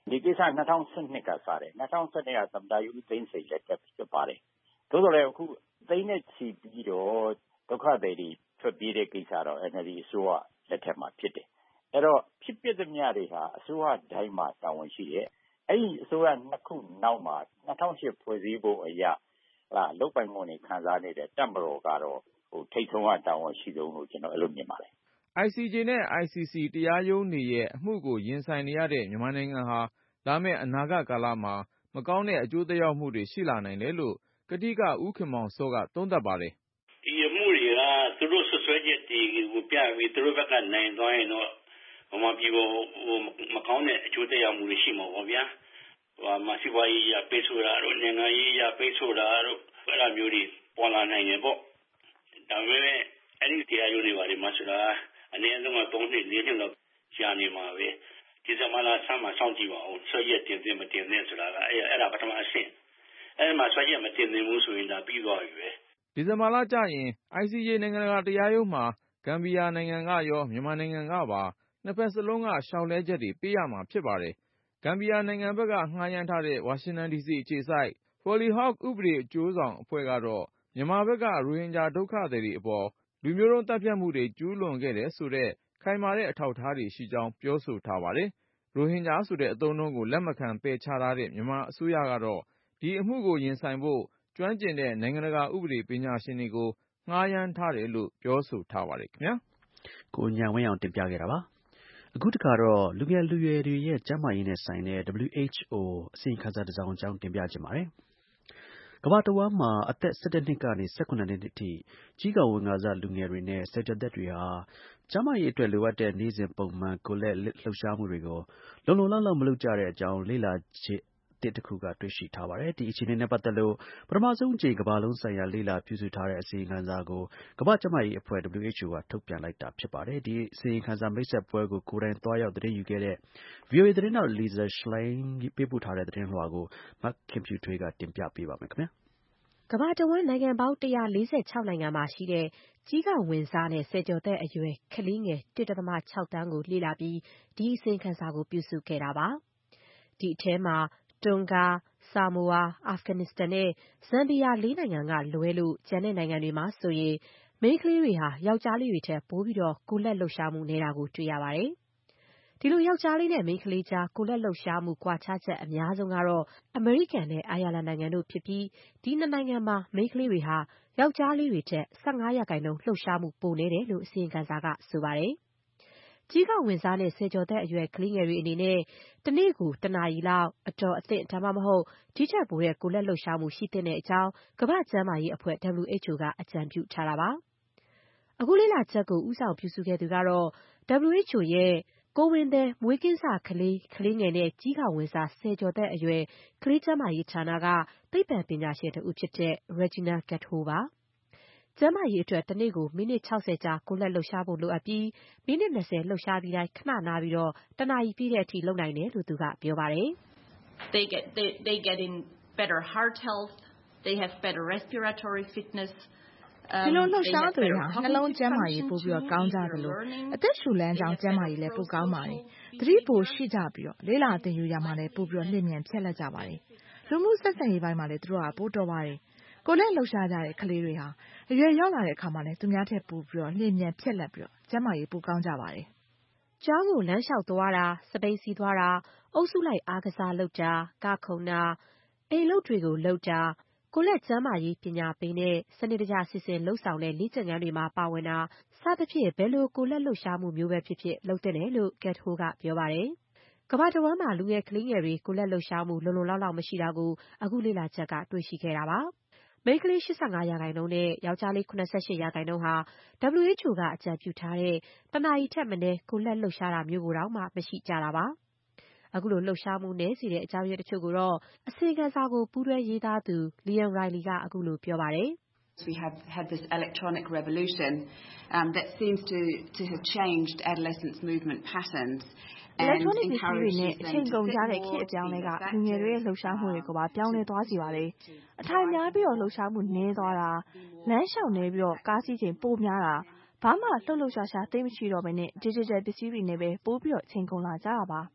ဒီကိစ္စ၂၀၁၂ကစတယ်၂၀၁၂ကသမ္မတကြီးဦးသိန်းစိန်လက်ထက်ဖြစ်ပါတယ်သို့တော်လည်းအခုသိန်းနဲ့ချီပြီးတော့ဒုက္ခသည်တွေထွက်ပြေးတဲ့ကိစ္စတော့ N L D အစိုးရလက်ထက်မှာဖြစ်တယ်အဲ့တော့ဖြစ်ပျက်သမျှတွေဟာအစိုးရတိုင်းမှာတာဝန်ရှိတယ်အဲ့ဒီအစိုးရနှစ်ခုနောက်မှာ၂၀၀၈ဖွဲ့စည်းပုံအရဟာလုတ်ပိုင်ခွင့်တွေခံစားနေတဲ့တပ်မတော်ကတော့ဟိုထိတ်ဆုံးကတာဝန်ရှိဆုံးလို့ကျွန်တော်အဲ့လိုမြင်ပါတယ် I C J နဲ့ I C C တရားရုံးတွေရဲ့အမှုကိုရင်ဆိုင်နေရတဲ့မြန်မာနိုင်ငံဟာလာမယ့်အနာဂတ်ကာလမှာမကောင်းတဲ့အကျိုးသက်ရောက်မှုတွေရှိလာနိုင်တယ်လို့ကတိကဦးခင်မောင်စောကသုံးသပ်ပါတယ်ဒီအမှုတွေကသူတို့ဆွဆွဲချက်တွေကိုပြပြီးသူတို့ဘက်ကနိုင်သွားရင်တော့ဘာမှပြီးတော့မကောင်းတဲ့အကျိုးသက်ရောက်မှုတွေရှိမှာပေါ့ဗျာဟိုမှာစီးပွားရေးရပိတ်ဆို့တာတို့နိုင်ငံရေးရပိတ်ဆို့တာတို့အဲ့လိုမျိုးတွေပေါ်လာနိုင်တယ်ပေါ့ဒါပေမဲ့အဲ့ဒီတရားရုံးတွေပါဒီမှာဆိုတာအနည်းဆုံးတော့သုံးနှစ်လေးနှစ်လောက်ကြာနေမှာပဲဒီစမလာဆမ်းမှာစောင့်ကြည့်ပါဦးဆွဲရက်တင်တင်မတင်တင်ဆိုတာကအဲ့အဲ့ဒါပထမအဆင့်အဲ့မှာဆွဲရက်မတင်တင်ဘူးဆိုရင်ဒါပြီးသွားပြီပဲဒီဇင်ဘာလကျရင် I C J နိုင်ငံတကာတရားရုံးမှာဂမ်ဘီယာနိုင်ငံကရောမြန်မာနိုင်ငံကပါနှစ်ဖက်စလုံးကရှောက်လဲချက်တွေပေးရမှာဖြစ်ပါတယ်ဂမ်ဘီယာနိုင်ငံဘက်ကငှားရမ်းထားတဲ့ဝါရှင်တန် ဒီစီ အခြေစိုက် Foley Hawk ဥပဒေအကျိုးဆောင်အဖွဲ့ကတော့မြန်မာဘက်ကရိုဟင်ဂျာဒုက္ခသည်တွေအပေါ်လူမျိုးတုံးတပ်ဖြတ်မှုတွေကျူးလွန်ခဲ့တယ်ဆိုတဲ့ခိုင်မာတဲ့အထောက်အထားတွေရှိကြောင်းပြောဆိုထားပါတယ်ရိုဟင်ဂျာဆိုတဲ့အသုံးအနှုန်းကိုလက်မခံပယ်ချထားတဲ့မြန်မာအစိုးရကတော့ဒီအမှုကိုရင်ဆိုင်ဖို့ကျွမ်းကျင်တဲ့နိုင်ငံတကာဥပဒေပညာရှင်တွေကိုငှားရမ်းထားတယ်လို့ပြောဆိုထားပါတယ်ခင်ဗျာကိုဉာဏ်ဝင်းအောင်တင်ပြခဲ့တာပါအခုတခါတော့လူငယ်လူရွယ်တွေရဲ့ကျန်းမာရေးနဲ့ဆိုင်တဲ့ W H O အစီရင်ခံစာတစ်စောင်အကြောင်းတင်ပြချင်ပါတယ်ကမ္ဘာတဝှမ်းမှာအသက်၁၁နှစ်ကနေ၁၇နှစ်အထိကြီးကောင်ဝင်ကစားလူငယ်တွေနဲ့ဆယ်ကျော်သက်တွေဟာကျန်းမာရေးအတွက်လိုအပ်တဲ့နေ့စဉ်ပုံမှန်ကိုယ်လက်လှုပ်ရှားမှုတွေကိုလုံလုံလောက်လောက်မလုပ်ကြတဲ့အကြောင်းလေ့လာချက်တစ်တစ်ခုကတွေ့ရှိထားပါတယ်ဒီအခြေအနေနဲ့ပတ်သက်လို့ပထမဆုံးအကြိမ်ကမ္ဘာလုံးဆိုင်ရာလေ့လာပြုစုထားတဲ့အစီရင်ခံစာကိုကမ္ဘာ့ကျန်းမာရေးအဖွဲ့ W H O ကထုတ်ပြန်လိုက်တာဖြစ်ပါတယ်ဒီအစီရင်ခံစာမိတ်ဆက်ပွဲကိုကိုယ်တိုင်သွားရောက်သတင်းယူခဲ့တဲ့ V O A သတင်းတောက် Lisa Schlein ပေးပို့ထားတဲ့သတင်းလွှာကိုမခင်ဖြူထွေးကတင်ပြပေးပါမယ်ခင်ဗျာကမ္ဘာတဝန်းနိုင်ငံပေါင်း၁၄၆နိုင်ငံမှာရှိတဲ့ကြီးကောင်ဝင်စားနဲ့ဆယ်ကျော်သက်အရွယ်ကလေးငယ် ၁.၆ သန်းကိုလေ့လာပြီးဒီအစီရင်ခံစာကိုပြုစုခဲ့တာပါဒီအထဲမှာတွန်ဂါဆာမိုအာအာဖဂန်နစ္စတန်နဲ့ဇမ်ဘီယာလေးနိုင်ငံကလွဲလို့ကျန်တဲ့နိုင်ငံတွေမှာဆိုရင်မိန်းကလေးတွေဟာယောက်ျားလေးတွေထက်ပိုပြီးတော့ကိုယ်လက်လှုပ်ရှားမှုနည်းတာကိုတွေ့ရပါတယ်ဒီလိုယောက်ျားလေးနဲ့မိန်းကလေးကြားကိုယ်လက်လှုပ်ရှားမှုကွာခြားချက်အများဆုံးကတော့အမေရိကန်နဲ့အိုင်ယာလန်နိုင်ငံတို့ဖြစ်ပြီးဒီနှစ်နိုင်ငံမှာမိန်းကလေးတွေဟာယောက်ျားလေးတွေထက်၁၅ရာခိုင်နှုန်းလှုပ်ရှားမှုပိုနည်းတယ်လို့အစီရင်ခံစာကဆိုပါတယ်ကြီးကောင်ဝင်စားနဲ့ဆယ်ကျော်သက်အရွယ်ကလေးငယ်တွေအနေနဲ့တနေ့ကိုတနာရီလောက်အတော်အသင့်ဒါမှမဟုတ်ဒီထက်ပိုတဲ့ကိုယ်လက်လှုပ်ရှားမှုရှိသင့်တဲ့အကြောင်းကမ္ဘာ့ကျန်းမာရေးအဖွဲ့ W H O ကအကြံပြုထားတာပါအခုလေ့လာချက်ကိုဦးဆောင်ပြုစုခဲ့သူကတော့ W H O ရဲ့ကိုယ်ဝန်သည်မွေးကင်းစကလေးကလေးငယ်နဲ့ကြီးကောင်ဝင်စားဆယ်ကျော်သက်အရွယ်ကလေးကျန်းမာရေးဌာနကသိပ္ပံပညာရှင်တဦးဖြစ်တဲ့ Regina Gatho ပါကျန်းမာရေးအတွက်တနေ့ကိုမိနစ်၆၀ကြာကိုယ်လက်လှုပ်ရှားဖို့လိုအပ်ပြီးမိနစ်၂၀လှုပ်ရှားပြီးတိုင်းခဏနားပြီးတော့တနာရီပြည့်တဲ့အထိလုပ်နိုင်တယ်လို့သူကပြောပါတယ် They get they they get in better heart health, they have better respiratory fitness ဒီလိုလှုပ်ရှားသူတွေဟာနှလုံးကျန်းမာရေးပိုပြီးတော့ကောင်းကြတယ်လို့အသက်ရှူလမ်းကြောင်းကျန်းမာရေးလည်းပိုကောင်းပါတယ်သတိပိုရှိကြပြီးတော့လေးလာသင်ယူရမှာလည်းပိုပြီးတော့လျင်မြန်ဖြတ်လက်ကြပါတယ်လူမှုဆက်ဆံရေးပိုင်းမှာလည်းသူတို့ကပိုတော်ပါတယ်ကိုယ်နဲ့လှုပ်ရှားကြတဲ့ကလေးတွေဟာအရွယ်ရောက်လာတဲ့အခါမှာလည်းသူများထက်ပိုပြီးတော့လျင်မြန်ဖြတ်လက်ပြီးတော့ကျန်းမာရေးပိုကောင်းကြပါတယ်ကျောင်းကိုလမ်းလျှောက်သွားတာစပိန်စီးသွားတာအုပ်စုလိုက်အားကစားလုပ်တာကခုန်တာအိမ်လုပ်တွေကိုလုပ်တာကိုလက်ကျန်းမာရေးပညာပေးနဲ့စနစ်တကျစီစဉ်လှုပ်ဆောင်တဲ့လေ့ကျင့်ခန်းတွေမှာပါဝင်တာစသဖြင့်ဘယ်လိုကိုလက်လှုပ်ရှားမှုမျိုးပဲဖြစ်ဖြစ်လုပ်တဲ့တယ်လို့ Gatho ကပြောပါတယ်ကမ္ဘာတဝန်းမှာလူငယ်ကလေးငယ်တွေကိုလက်လှုပ်ရှားမှုလုံလုံလောက်လောက်မရှိတာကိုအခုလေ့လာချက်ကတွေ့ရှိခဲ့တာပါမိန်းကလေး၈၅ရာခိုင်နှုန်းနဲ့ယောက်ျားလေး၇၈ရာခိုင်နှုန်းဟာ W H O ကအကြံပြုထားတဲ့တနာရီထက်မနည်းကိုလက်လှုပ်ရှားတာမျိုးကိုတောင်မှမရှိကြတာပါအခုလိုလှုပ်ရှားမှုနည်းစေတဲ့အကြောင်းရင်းတချို့ကိုတော့အစီရင်ခံစာကိုပူးတွဲရေးသားသူ Liam Riley ကအခုလိုပြောပါတယ် We have had this electronic revolution um, that seems to to have changed adolescents' movement patterns. electronic ပစ္စည်းတွေနဲ့အချိန်ကုန်ကြတဲ့ခေတ်အပြောင်းလဲကလူငယ်တွေရဲ့လှုပ်ရှားမှုတွေကိုပါပြောင်းလဲသွားစေပါတယ်။အထိုင်များပြီးတော့လှုပ်ရှားမှုနည်းသွားတာလမ်းလျှောက်နေပြီးတော့ကားစီးချိန်ပိုများတာဘာမှလှုပ်လှုပ်ရှားရှားသိမရှိတော့ဘဲနဲ့ digital ပစ္စည်းတွေနဲ့ပဲပို့ပြီးတော့ချိန်ကုန်လာကြတာပါ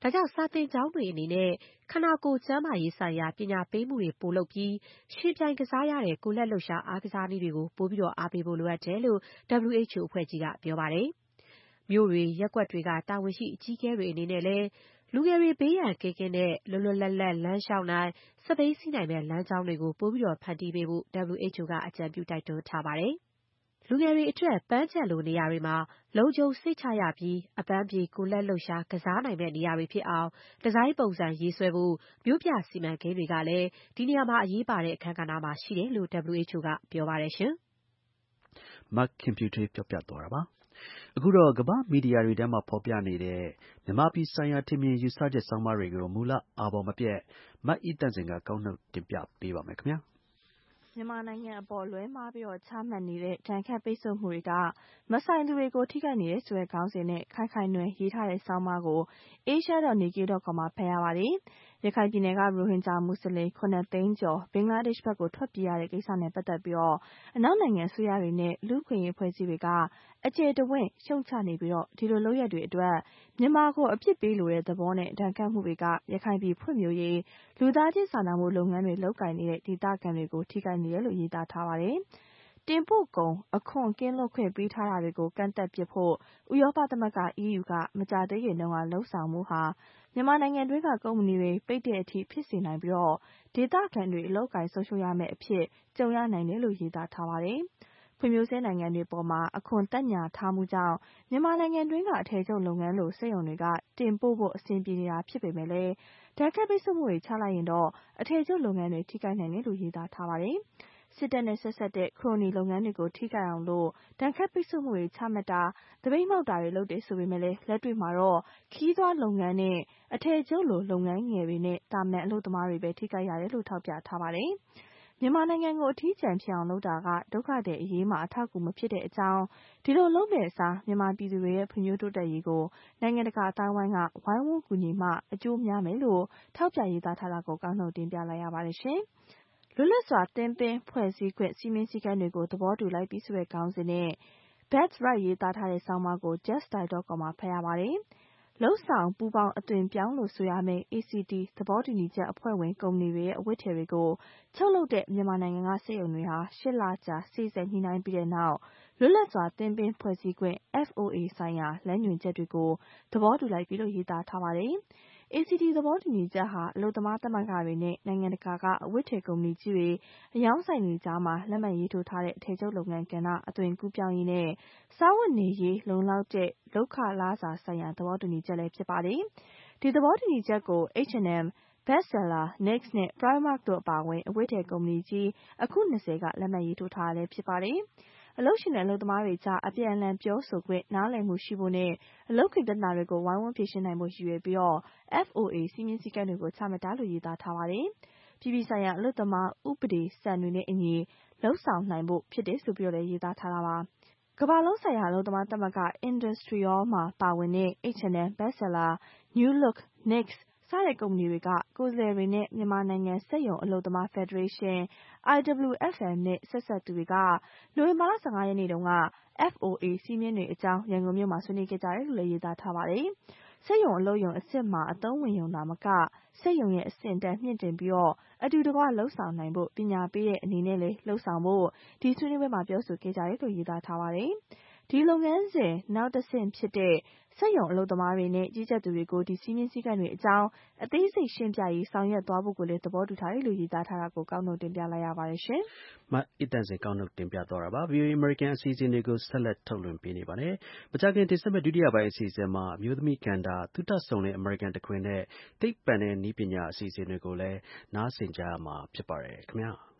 ဒါကြောင့်စာသင်ကျောင်းတွေအနေနဲ့ခန္ဓာကိုယ်ကျန်းမာရေးဆိုင်ရာပညာပေးမှုတွေပိုလုပ်ပြီးရှင်ပြိုင်ကစားရတဲ့ကိုယ်လက်လှုပ်ရှားအားကစားနည်းတွေကိုပိုပြီးအားပေးဖို့လိုအပ်တယ်လို့ ဒဘလျူ အိတ်ချ်အို အဖွဲ့ကြီးကပြောပါတယ်။မြို့တွေရပ်ကွက်တွေကတာဝန်ရှိအကြီးအကဲတွေအနေနဲ့လည်းလူငယ်တွေဘေးရန်ကင်းကင်းနဲ့လွတ်လွတ်လပ်လပ်လမ်းလျှောက်နိုင်စက်ဘီးစီးနိုင်မယ့်လမ်းကြောင်းတွေကိုပိုပြီးဖန်တီးပေးဖို့ ဒဘလျူ အိတ်ချ်အို ကအကြံပြုတိုက်တွန်းထားပါတယ်။လူငယ်တွေအတွက်ပန်းခြံလိုနေရာတွေမှာလုံခြုံစိတ်ချရပြီးအပန်းဖြေကိုယ်လက်လှုပ်ရှားကစားနိုင်မယ့်နေရာတွေဖြစ်အောင်ဒီဇိုင်းပုံစံရေးဆွဲဖို့မြို့ပြစီမံကိန်းတွေကလည်းဒီနေရာမှာအရေးပါတဲ့အခန်းကဏ္ဍမှာရှိတယ်လို့ ဒဘလျူ အိတ်ချ်အို ကပြောပါတယ်ရှင်။ Mark Computer ပြောပြသွားတာပါ။အခုတော့ကမ္ဘာ့မီဒီယာတွေထဲမှာဖော်ပြနေတဲ့မြန်မာပြည်ဆိုင်ရာထင်မြင်ယူဆချက်ဆောင်းပါးတွေကိုမူလအာဘော်မပျက်မအိသန့်စင်ကကောက်နှုတ်တင်ပြပေးပါမယ်ခင်ဗျာ။မြန်မာနိုင်ငံအပေါ်လွဲမှားပြီးချမှတ်နေတဲ့ဒဏ်ခတ်ပိတ်ဆို့မှုတွေကမဆိုင်သူတွေကိုထိခိုက်နေတယ်ဆိုတဲ့ခေါင်းစဉ်နဲ့ခိုင်ခိုင်နွယ်ရေးထားတဲ့ဆောင်းပါးကို asia dot nikkei dot com မှာဖတ်ရပါတယ်။ရခိုင်ပြည်နယ်ကရိုဟင်ဂျာမွတ်စလင်ခုနှစ်သိန်းကျော်ဘင်္ဂလားဒေ့ရှ်ဘက်ကိုထွက်ပြေးရတဲ့ကိစ္စနဲ့ပတ်သက်ပြီးအနောက်နိုင်ငံအစိုးရတွေနဲ့လူ့အခွင့်အရေးအဖွဲ့အစည်းတွေကအကျယ်တဝင့်ရှုတ်ချနေပြီးဒီလိုလုပ်ရပ်တွေအတွက်မြန်မာကိုအပြစ်ပေးလိုတဲ့သဘောနဲ့ဒဏ်ခတ်မှုတွေကရခိုင်ပြည်ဖွံ့ဖြိုးရေးလူသားချင်းစာနာမှုလုပ်ငန်းတွေလုပ်ကိုင်နေတဲ့ဒေသခံတွေကိုထိခိုက်နေတယ်လို့ရေးသားထားပါတယ်။တင်ပို့ကုန်အခွန်ကင်းလွတ်ခွင့်ပေးထားတာတွေကိုကန့်သတ်ပစ်ဖို့ဥရောပသမဂ္ဂ E U ကမကြာသေးခင်တုန်းကလှုံ့ဆော်မှုဟာမြန်မာနိုင်ငံတွင်းကကုမ္ပဏီတွေပိတ်တဲ့အထိဖြစ်စေနိုင်ပြီးဒေသခံတွေအလုပ်အကိုင်ဆုံးရှုံးရမယ့်အဖြစ်ကြုံရနိုင်တယ်လို့ရေးသားထားပါတယ်။ဖွံ့ဖြိုးဆဲနိုင်ငံတွေပေါ်မှာအခွန်သက်ညှာထားမှုကြောင့်မြန်မာနိုင်ငံတွင်းကအထည်ချုပ်လုပ်ငန်းလိုစက်ရုံတွေကတင်ပို့ဖို့အဆင်ပြေနေတာဖြစ်ပေမဲ့လည်းဓာတ်ခတ်ပိတ်ဆို့မှုတွေချလိုက်ရင်တော့အထည်ချုပ်လုပ်ငန်းတွေထိခိုက်နိုင်တယ်လို့ရေးသားထားပါတယ်။စစ်တပ်နဲ့ဆက်ဆက်တဲ့ခရိုနီလုပ်ငန်းတွေကိုထိခိုက်အောင်လို့ဒဏ်ခတ်ပိတ်ဆို့မှုတွေချမှတ်တာတပိတ်မောက်တာတွေလုပ်တယ်ဆိုပေမဲ့လည်းလက်တွေ့မှာတော့ခီးသွွားလုပ်ငန်းနဲ့အထည်ချုပ်လိုလုပ်ငန်းငယ်တွေနဲ့တာမန်အလုပ်သမားတွေပဲထိခိုက်ရတယ်လို့ထောက်ပြထားပါတယ်။မြန်မာနိုင်ငံကိုအထီးကျန်ဖြစ်အောင်လုပ်တာကဒုက္ခသည်အရေးမှာအထောက်အကူမဖြစ်တဲ့အကြောင်းဒီလိုလုပ်မယ့်အစားမြန်မာပြည်သူတွေရဲ့ဖွံ့ဖြိုးတိုးတက်ရေးကိုနိုင်ငံတကာအတိုင်းအဝိုင်းကဝိုင်းဝန်းကူညီမှအကျိုးများမယ်လို့ထောက်ပြရေးသားထားတာကိုကောက်နှုတ်တင်ပြလိုက်ရပါတယ်ရှင်။လွတ်လပ်စွာသင်းပင်းဖွဲ့စည်းခွင့်စည်းမျဉ်းစည်းကမ်းတွေကိုသဘောတူလိုက်ပြီဆိုတဲ့ခေါင်းစဉ်နဲ့ That's Right ရေးသားထားတဲ့ဆောင်းပါးကို just style dot com မှာဖတ်ရပါတယ်။လုံဆောင်ပူပေါင်းအသွင်ပြောင်းလို့ဆိုရမယ့် A C T သဘောတူညီချက်အဖွဲ့ဝင်ကုမ္ပဏီတွေရဲ့အဝတ်ထည်တွေကိုချုပ်လုပ်တဲ့မြန်မာနိုင်ငံကစက်ရုံတွေဟာရှစ်လကြာစေ့စပ်ညှိနှိုင်းပြီးတဲ့နောက်လွတ်လပ်စွာသင်းပင်းဖွဲ့စည်းခွင့် F O A ဆိုင်ရာလမ်းညွှန်ချက်တွေကိုသဘောတူလိုက်ပြီလို့ရေးသားထားပါတယ်။ A C T သဘောတူညီချက်ဟာအလုပ်သမားသမဂ္ဂတွေနဲ့နိုင်ငံတကာကအဝတ်ထည်ကုမ္ပဏီကြီးတွေအရောင်းဆိုင်တွေကြားမှာလက်မှတ်ရေးထိုးထားတဲ့အထည်ချုပ်လုပ်ငန်းကဏ္ဍအသွင်ကူးပြောင်းရေးနဲ့စားဝတ်နေရေးလုံလောက်တဲ့လုပ်ခလစာဆိုင်ရာသဘောတူညီချက်လည်းဖြစ်ပါတယ်။ဒီသဘောတူညီချက်ကို H and M, Bestseller, Next နဲ့ Primark တို့အပါအဝင်အဝတ်ထည်ကုမ္ပဏီကြီးအခုနှစ်ဆယ်ကလက်မှတ်ရေးထိုးထားတာလည်းဖြစ်ပါတယ်။အလုပ်ရှင်နဲ့အလုပ်သမားတွေကြားအပြန်အလှန်ပြောဆိုခွင့်နားလည်မှုရှိဖို့နဲ့အလုပ်ခွင်ပြဿနာတွေကိုဝိုင်းဝန်းဖြေရှင်းနိုင်ဖို့ရည်ရွယ်ပြီး F O A စည်းမျဉ်းစည်းကမ်းတွေကိုချမှတ်တာလို့ရေးသားထားပါတယ်။ပြည်ပဆိုင်ရာအလုပ်သမားဥပဒေစံတွေနဲ့အညီလုပ်ဆောင်နိုင်ဖို့ဖြစ်တယ်ဆိုပြီးလည်းရေးသားထားတာပါ။ကမ္ဘာလုံးဆိုင်ရာအလုပ်သမားသမဂ္ဂ Industrial မှာပါဝင်တဲ့ H and M, Bestseller, New Look, Next စတဲ့ကုမ္ပဏီတွေကကိုယ်စားလှယ်တွေနဲ့မြန်မာနိုင်ငံစက်ရုံအလုပ်သမားဖက်ဒရေးရှင်း I W F M နဲ့ဆက်စပ်သူတွေကနိုဝင်ဘာလဆယ့်ငါရက်နေ့တုန်းက F O A စည်းမျဉ်းတွေအကြောင်းရန်ကုန်မြို့မှာဆွေးနွေးခဲ့ကြတယ်လို့လည်းရေးသားထားပါတယ်။စက်ရုံအလုပ်ရုံအဆင့်မှာအသုံးဝင်ရုံသာမကစက်ရုံရဲ့အဆင့်အတန်းမြင့်တင်ပြီးအတူတကွလုပ်ဆောင်နိုင်ဖို့ပညာပေးတဲ့အနေနဲ့လည်းလုပ်ဆောင်ဖို့ဒီဆွေးနွေးပွဲမှာပြောဆိုခဲ့ကြတယ်လို့ရေးသားထားပါတယ်။ဒီလုပ်ငန်းစဉ်နောက်တစ်ဆင့်ဖြစ်တဲ့စက်ရုံအလုပ်သမားတွေနဲ့ကြီးကြပ်သူတွေကိုဒီစည်းမျဉ်းစည်းကမ်းတွေအကြောင်းအသေးစိတ်ရှင်းပြရေးဆောင်ရွက်သွားဖို့ကိုလည်းသဘောတူထားတယ်လို့ရေးသားထားတာကိုကောက်နှုတ်တင်ပြလိုက်ရပါတယ်ရှင်။မအိသန့်စင်ကောက်နှုတ်တင်ပြသွားတာပါ။ V O A American အစီအစဉ်တွေကိုဆက်လက်ထုတ်လွှင့်ပေးနေပါတယ်။မကြာခင်တင်ဆက်မယ့်ဒုတိယပိုင်းအစီအစဉ်မှာအမျိုးသမီးကဏ္ဍသုတဆုံတဲ့အမေရိကန်တခွင်နဲ့သိပ္ပံနဲ့နည်းပညာအစီအစဉ်တွေကိုလည်းနားဆင်ကြရမှာဖြစ်ပါတယ်ခင်ဗျာ။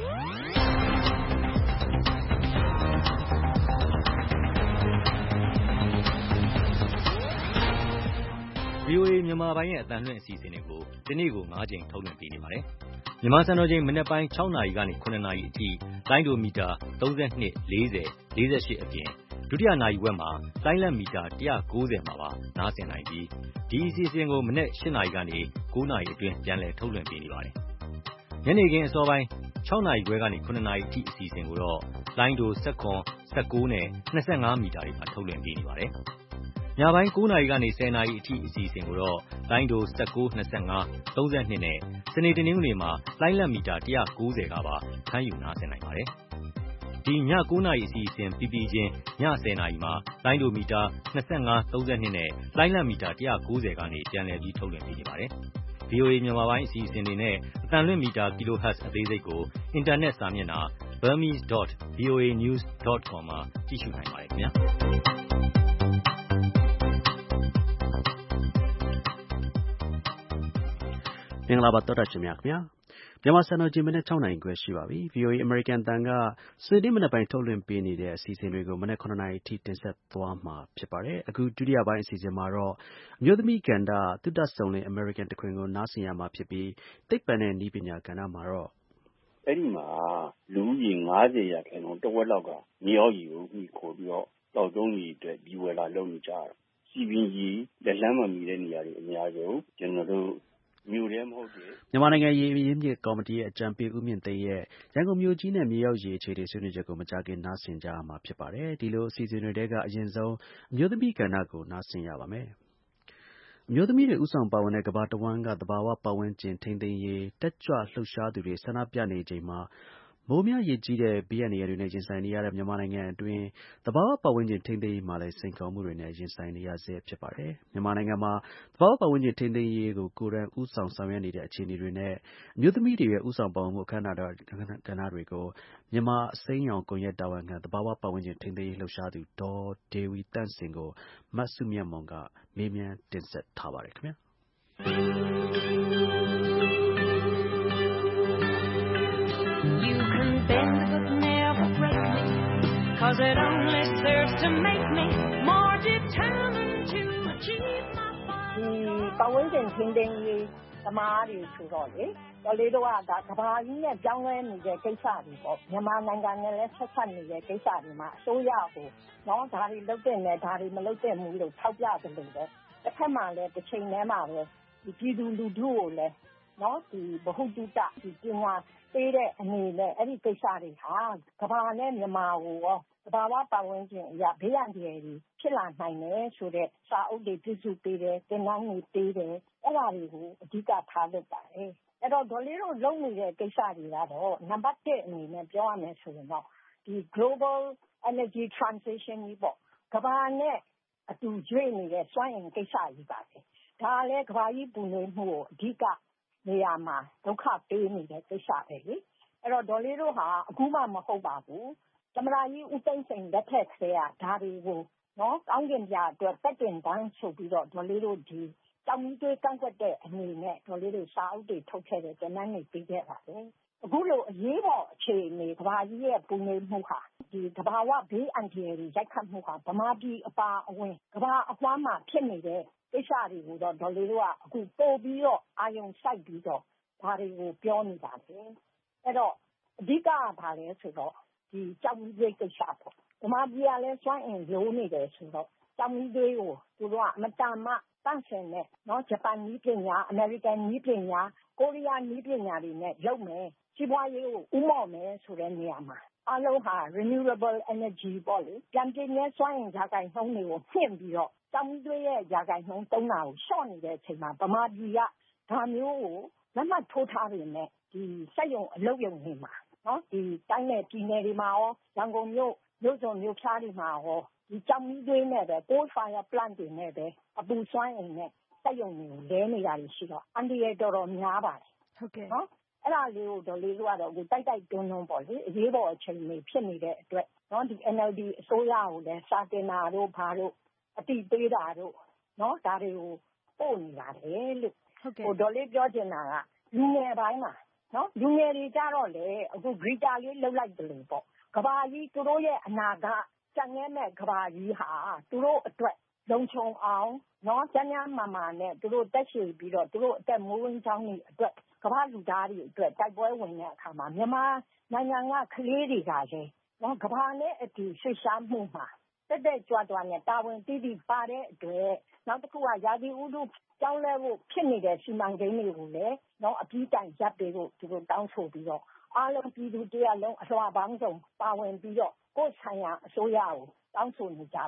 V O A မြန်မာပိုင်းရဲ့အသံလွှင့်အစီအစဉ်တွေကိုဒီနေ့ကို၅ကြိမ်ထုတ်လွှင့်ပေးနေပါတယ်။မြန်မာစံတော်ချိန်မနက်ပိုင်း၆နာရီကနေ၇နာရီအထိလိုင်းဒိုမီတာ၃၂ ၄၀ ၄၈အပြင်ဒုတိယနာရီဝက်မှာလိုင်းလံမီတာ၁၉၀မှာပါနားဆင်နိုင်ပြီးဒီအစီအစဉ်ကိုမနက်၈နာရီကနေ၉နာရီအတွင်းပြန်လည်ထုတ်လွှင့်ပေးနေပါတယ်။ညနေခင်းအစောပိုင်း၆နာရီခွဲကနေ၇နာရီအထိအစီအစဉ်ကိုတော့လိုင်းဒို၁၇ ၁၉နဲ့၂၅မီတာတွေမှာထုတ်လွှင့်ပေးနေပါတယ်။ညပိုင်း၉နာရီကနေ၁၀နာရီအထိအစီအစဉ်ကိုတော့လိုင်းဒို၁၉ ၂၅ ၃၂နဲ့စနေတနင်္ဂနွေမှာလိုင်းလက်မီတာ၁၉၀ကပါဖမ်းယူနားဆင်နိုင်ပါတယ်။ဒီည၉နာရီအစီအစဉ်ပြီးပြီးချင်းည၁၀နာရီမှာလိုင်းဒိုမီတာ၂၅ ၃၂နဲ့လိုင်းလက်မီတာ၁၉၀ကနေပြန်လည်ပြီးထုတ်လွှင့်ပေးနေပါတယ်။ဗီအိုအေ မြန်မာပိုင်းအစီအစဉ်တွေနဲ့အသံလွှင့်မီတာ kilohertz အသေးစိတ်ကိုအင်တာနက်စာမျက်နှာ burmese dot v o a news dot com မှာကြည့်ရှုနိုင်ပါတယ်ခင်ဗျာ။မင်္ဂလာပါသောတာရှင်များခင်ဗျာမြန်မာစံတော်ချိန်မနက်၆နာရီခွဲရှိပါပြီ ဗီအိုအေ အမေရိကန်အသံကစနေနေ့မနက်ပိုင်းထုတ်လွှင့်ပေးနေတဲ့အစီအစဉ်တွေကိုမနက်၇နာရီအထိတင်ဆက်သွားမှာဖြစ်ပါတယ်အခုဒုတိယပိုင်းအစီအစဉ်မှာတော့အမျိုးသမီးကဏ္ဍသုတစုံလင်အမေရိကန်တခွင်ကိုနားဆင်ရမှာဖြစ်ပြီးသိပ္ပံနဲ့နည်းပညာကဏ္ဍမှာတော့အဲ့ဒီမှာလူဦးရေ၅၀ရာခိုင်နှုန်းတဝက်လောက်ကမြေအောက်ရေကိုမိခိုပြီးတော့တောက်သုံးရေအတွက်ဒီဝယ်လာလုပ်နေကြတာစီပင်ကြီးလက်လန်းမမီတဲ့နေရာတွေအများဆုံးကျွန်တော်တို့မြို့ထဲမဟုတ်တဲ့မြန်မာနိုင်ငံရေရင်းမြစ်ကော်မတီရဲ့အကြံပေးဦးမြင့်သိန်းရဲ့ရန်ကုန်မြို့ကြီးနဲ့မြေရောက်ရေအခြေတွေဆွေးနွေးချက်ကိုမကြခင်နားဆင်ကြရမှာဖြစ်ပါတယ်ဒီလိုအစီအစဉ်တွေတဲကအရင်ဆုံးအမျိုးသမီးကဏ္ဍကိုနားဆင်ရပါမယ်အမျိုးသမီးတွေဥဆောင်ပါဝင်တဲ့ကမ္ဘာတဝန်းကသဘာဝပတ်ဝန်းကျင်ထိန်းသိမ်းရေးတက်ကြွလှုပ်ရှားသူတွေဆန္ဒပြနေချိန်မှာမိုးများရေကြီးတဲ့ဘေးအန္တရာယ်တွေနဲ့ရင်ဆိုင်နေရတဲ့မြန်မာနိုင်ငံအတွင်းသဘာဝပတ်ဝန်းကျင်ထိန်းသိမ်းရေးမှာလည်းစိန်ခေါ်မှုတွေနဲ့ရင်ဆိုင်နေရဆဲဖြစ်ပါတယ်မြန်မာနိုင်ငံမှာသဘာဝပတ်ဝန်းကျင်ထိန်းသိမ်းရေးကိုကိုယ်တိုင်ဦးဆောင်ဆောင်ရွက်နေတဲ့အခြေအနေတွေနဲ့အမျိုးသမီးတွေရဲ့ဦးဆောင်ပါဝင်မှုအခမ်းအနားကဏ္ဍတွေကိုမြန်မာအစိမ်းရောင်ကွန်ရက်တာဝန်ခံသဘာဝပတ်ဝန်းကျင်ထိန်းသိမ်းရေးလှုပ်ရှားသူဒေါ်ဒေဝီသန့်စင်ကိုမဆုမြတ်မွန်ကမေးမြန်းတင်ဆက်ထားပါတယ်ခင်ဗျာ Cause it only serves to make me more determined to achieve my final ဒီပတ်ဝန်းကျင်ထိန်းသိမ်းရေးသမားတွေဆိုတော့လေတော်လေးတော့ဒါကဘာကြီးနဲ့ပြောင်းလဲနေတဲ့ကိစ္စတွေပေါ့မြန်မာနိုင်ငံနဲ့လည်းဆက်ဆက်နေတဲ့ကိစ္စတွေမှာအစိုးရကိုနော်ဒါတွေလုပ်တဲ့နဲ့ဒါတွေမလုပ်တဲ့ဘူးလို့ထောက်ပြတယ်လို့ပဲတစ်ခါမှလည်းတစ်ချိန်တည်းမှာပဲဒီပြည်သူလူထုကိုလည်းနော်ဒီဘ ഹു တုတဒီပညာပေးတဲ့အနေနဲ့အဲ့ဒီကိစ္စတွေဟာကဘာနဲ့မြန်မာကိုရောသဘာဝပတ်ဝန်းကျင်အရာဘေးအန္တရာယ်တွေဖြစ်လာနိုင်တယ်ဆိုတဲ့စာအုပ်တွေပြုစုပေးတယ်သင်တန်းတွေပေးတယ်အဲ့ဒါတွေကိုအဓိကထားလုပ်ပါတယ်အဲ့တော့ဒေါ်လေးတို့လုပ်နေတဲ့ကိစ္စတွေကတော့နံပါတ်တစ်အနေနဲ့ပြောရမယ်ဆိုရင်တော့ဒီ global energy transition ကြီးပေါ့ကဘာနဲ့အတူကျွေးနေတဲ့စွမ်းအင်ကိစ္စကြီးပါပဲဒါလည်းကဘာကြီးပူနွေးမှုကိုအဓိကနေရာမှာဒုက္ခပေးနေတဲ့ကိစ္စပဲလေအဲ့တော့ဒေါ်လေးတို့ဟာအခုမှမဟုတ်ပါဘူးသမရာကြီးဦးသိန်းစိန်လက်ထက်ကလေးကဒါတွေကိုနော်ကောင်းကင်ပြအတွက်တက်တင်တန်းဆိုပြီးတော့ဒေါ်လေးတို့ဒီတောင်ကြီးတွေးကန့်ကွက်တဲ့အနေနဲ့ဒေါ်လေးတို့စာအုပ်တွေထုတ်ခဲ့တဲ့တနန်းတွေပြီးခဲ့ပါတယ်အခုလိုအရေးပေါ်အခြေအနေကဘာကြီးရဲ့ပူနေမှုဟာဒီတဘာဝဘေးအန္တရာယ်တွေရိုက်ခတ်မှုဟာဗမာပြည်အပါအဝင်ကဘာအကွမ်းမှာဖြစ်နေတဲ့ကိစ္စတွေကိုတော့ဒေါ်လေးတို့ကအခုပို့ပြီးတော့အာယုံစိုက်ပြီးတော့ဒါတွေကိုပြောနေပါတယ်အဲ့တော့အဓိကကဘာလဲဆိုတော့ဒီကြောက်မီးသွေးကိစ္စပေါ့ဗမာပြည်ကလည်းစွမ်းအင်လိုနေတယ်ဆိုတော့ကြောက်မီးသွေးကိုသူတို့ကအမတန်မှတန့်စင်တဲ့နော်ဂျပန်နည်းပညာအမေရိကန်နည်းပညာကိုရီးယားနည်းပညာတွေနဲ့လုပ်မယ်စီးပွားရေးကိုဥမော့မယ်ဆိုတဲ့နေရာမှာအလုံးဟာ renewable energy ပေါ့လေပြန်ပြည့်မြဲစွမ်းအင်ဓာတ်ကိုင်နှုန်းတွေကိုဖြင့်ပြီးတော့ကြောက်မီးသွေးရဲ့ဓာတ်ကိုင်နှုန်းသုံးတာကိုရှော့နေတဲ့အချိန်မှာဗမာပြည်ကဒါမျိုးကိုလက်မှတ်ထိုးထားနေတယ်ဒီစက်ရုံအလုပ်ရုံတွေမှာနော်ဒီတိုင်းနယ်ပြည်နယ်တွေမှာရောရန်ကုန်မြို့မြို့စုံမြို့ဖြားတွေမှာရောဒီကြောင်မီးသွေးနဲ့ပဲ coal fire plant တွေနဲ့ပဲအပူစွမ်းအင်နဲ့စက်ရုံတွေကိုလဲနေတာရှိတော့အန်ဒီရတော်တော်များပါတယ်ဟုတ်ကဲ့နော်အဲ့ဒါလေးကိုဒေါ်လေးတို့ကတော့အခုတိုက်တိုက်တွန်းတွန်းပေါ့လေအရေးပေါ်အချိန်တွေဖြစ်နေတဲ့အတွက်နော်ဒီ N L D အစိုးရကိုလည်းစာတင်တာတို့ဘာတို့အတိပေးတာတို့နော်ဒါတွေကိုပို့နေပါတယ်လို့ဟုတ်ကဲ့ဟိုဒေါ်လေးပြောချင်တာကလူငယ်ပိုင်းမှာနော်လူငယ်တွေကြတော့လေအခု Greta လေးလှုပ်လိုက်တယ်လို့ပေါ့ကဘာကြီးသူတို့ရဲ့အနာဂတ်ကြံခဲ့မဲ့ကဘာကြီးဟာသူတို့အတွက်လုံခြုံအောင်နော်ကျန်းကျန်းမာမာနဲ့သူတို့တက်ရှည်ပြီးတော့သူတို့အသက်မိုးဝင်းချောင်းတွေအတွက်ကဘာလူသားတွေအတွက်တိုက်ပွဲဝင်တဲ့အခါမှာမြန်မာနိုင်ငံကကလေးတွေကလည်းနော်ကဘာနဲ့အတူဆွေးရှားမှုမှာတက်တက်ကြွကြွနဲ့တာဝန်တည်တည်ပါတဲ့အတွက်နောက်တစ်ခုကရာသီဥတုကြောင်းလဲဖို့ဖြစ်နေတဲ့စီမံကိန်းတွေကိုလည်းနော်အပြီးတိုင်ရပ်ပေးဖို့သူတို့တောင်းဆိုပြီးတော့အားလုံးပြည်သူတရားလုံးအလွှာပေါင်းစုံပါဝင်ပြီးတော့ကိုယ်ဆိုင်ရာအစိုးရကိုတောင်းဆိုနေကြပါတယ်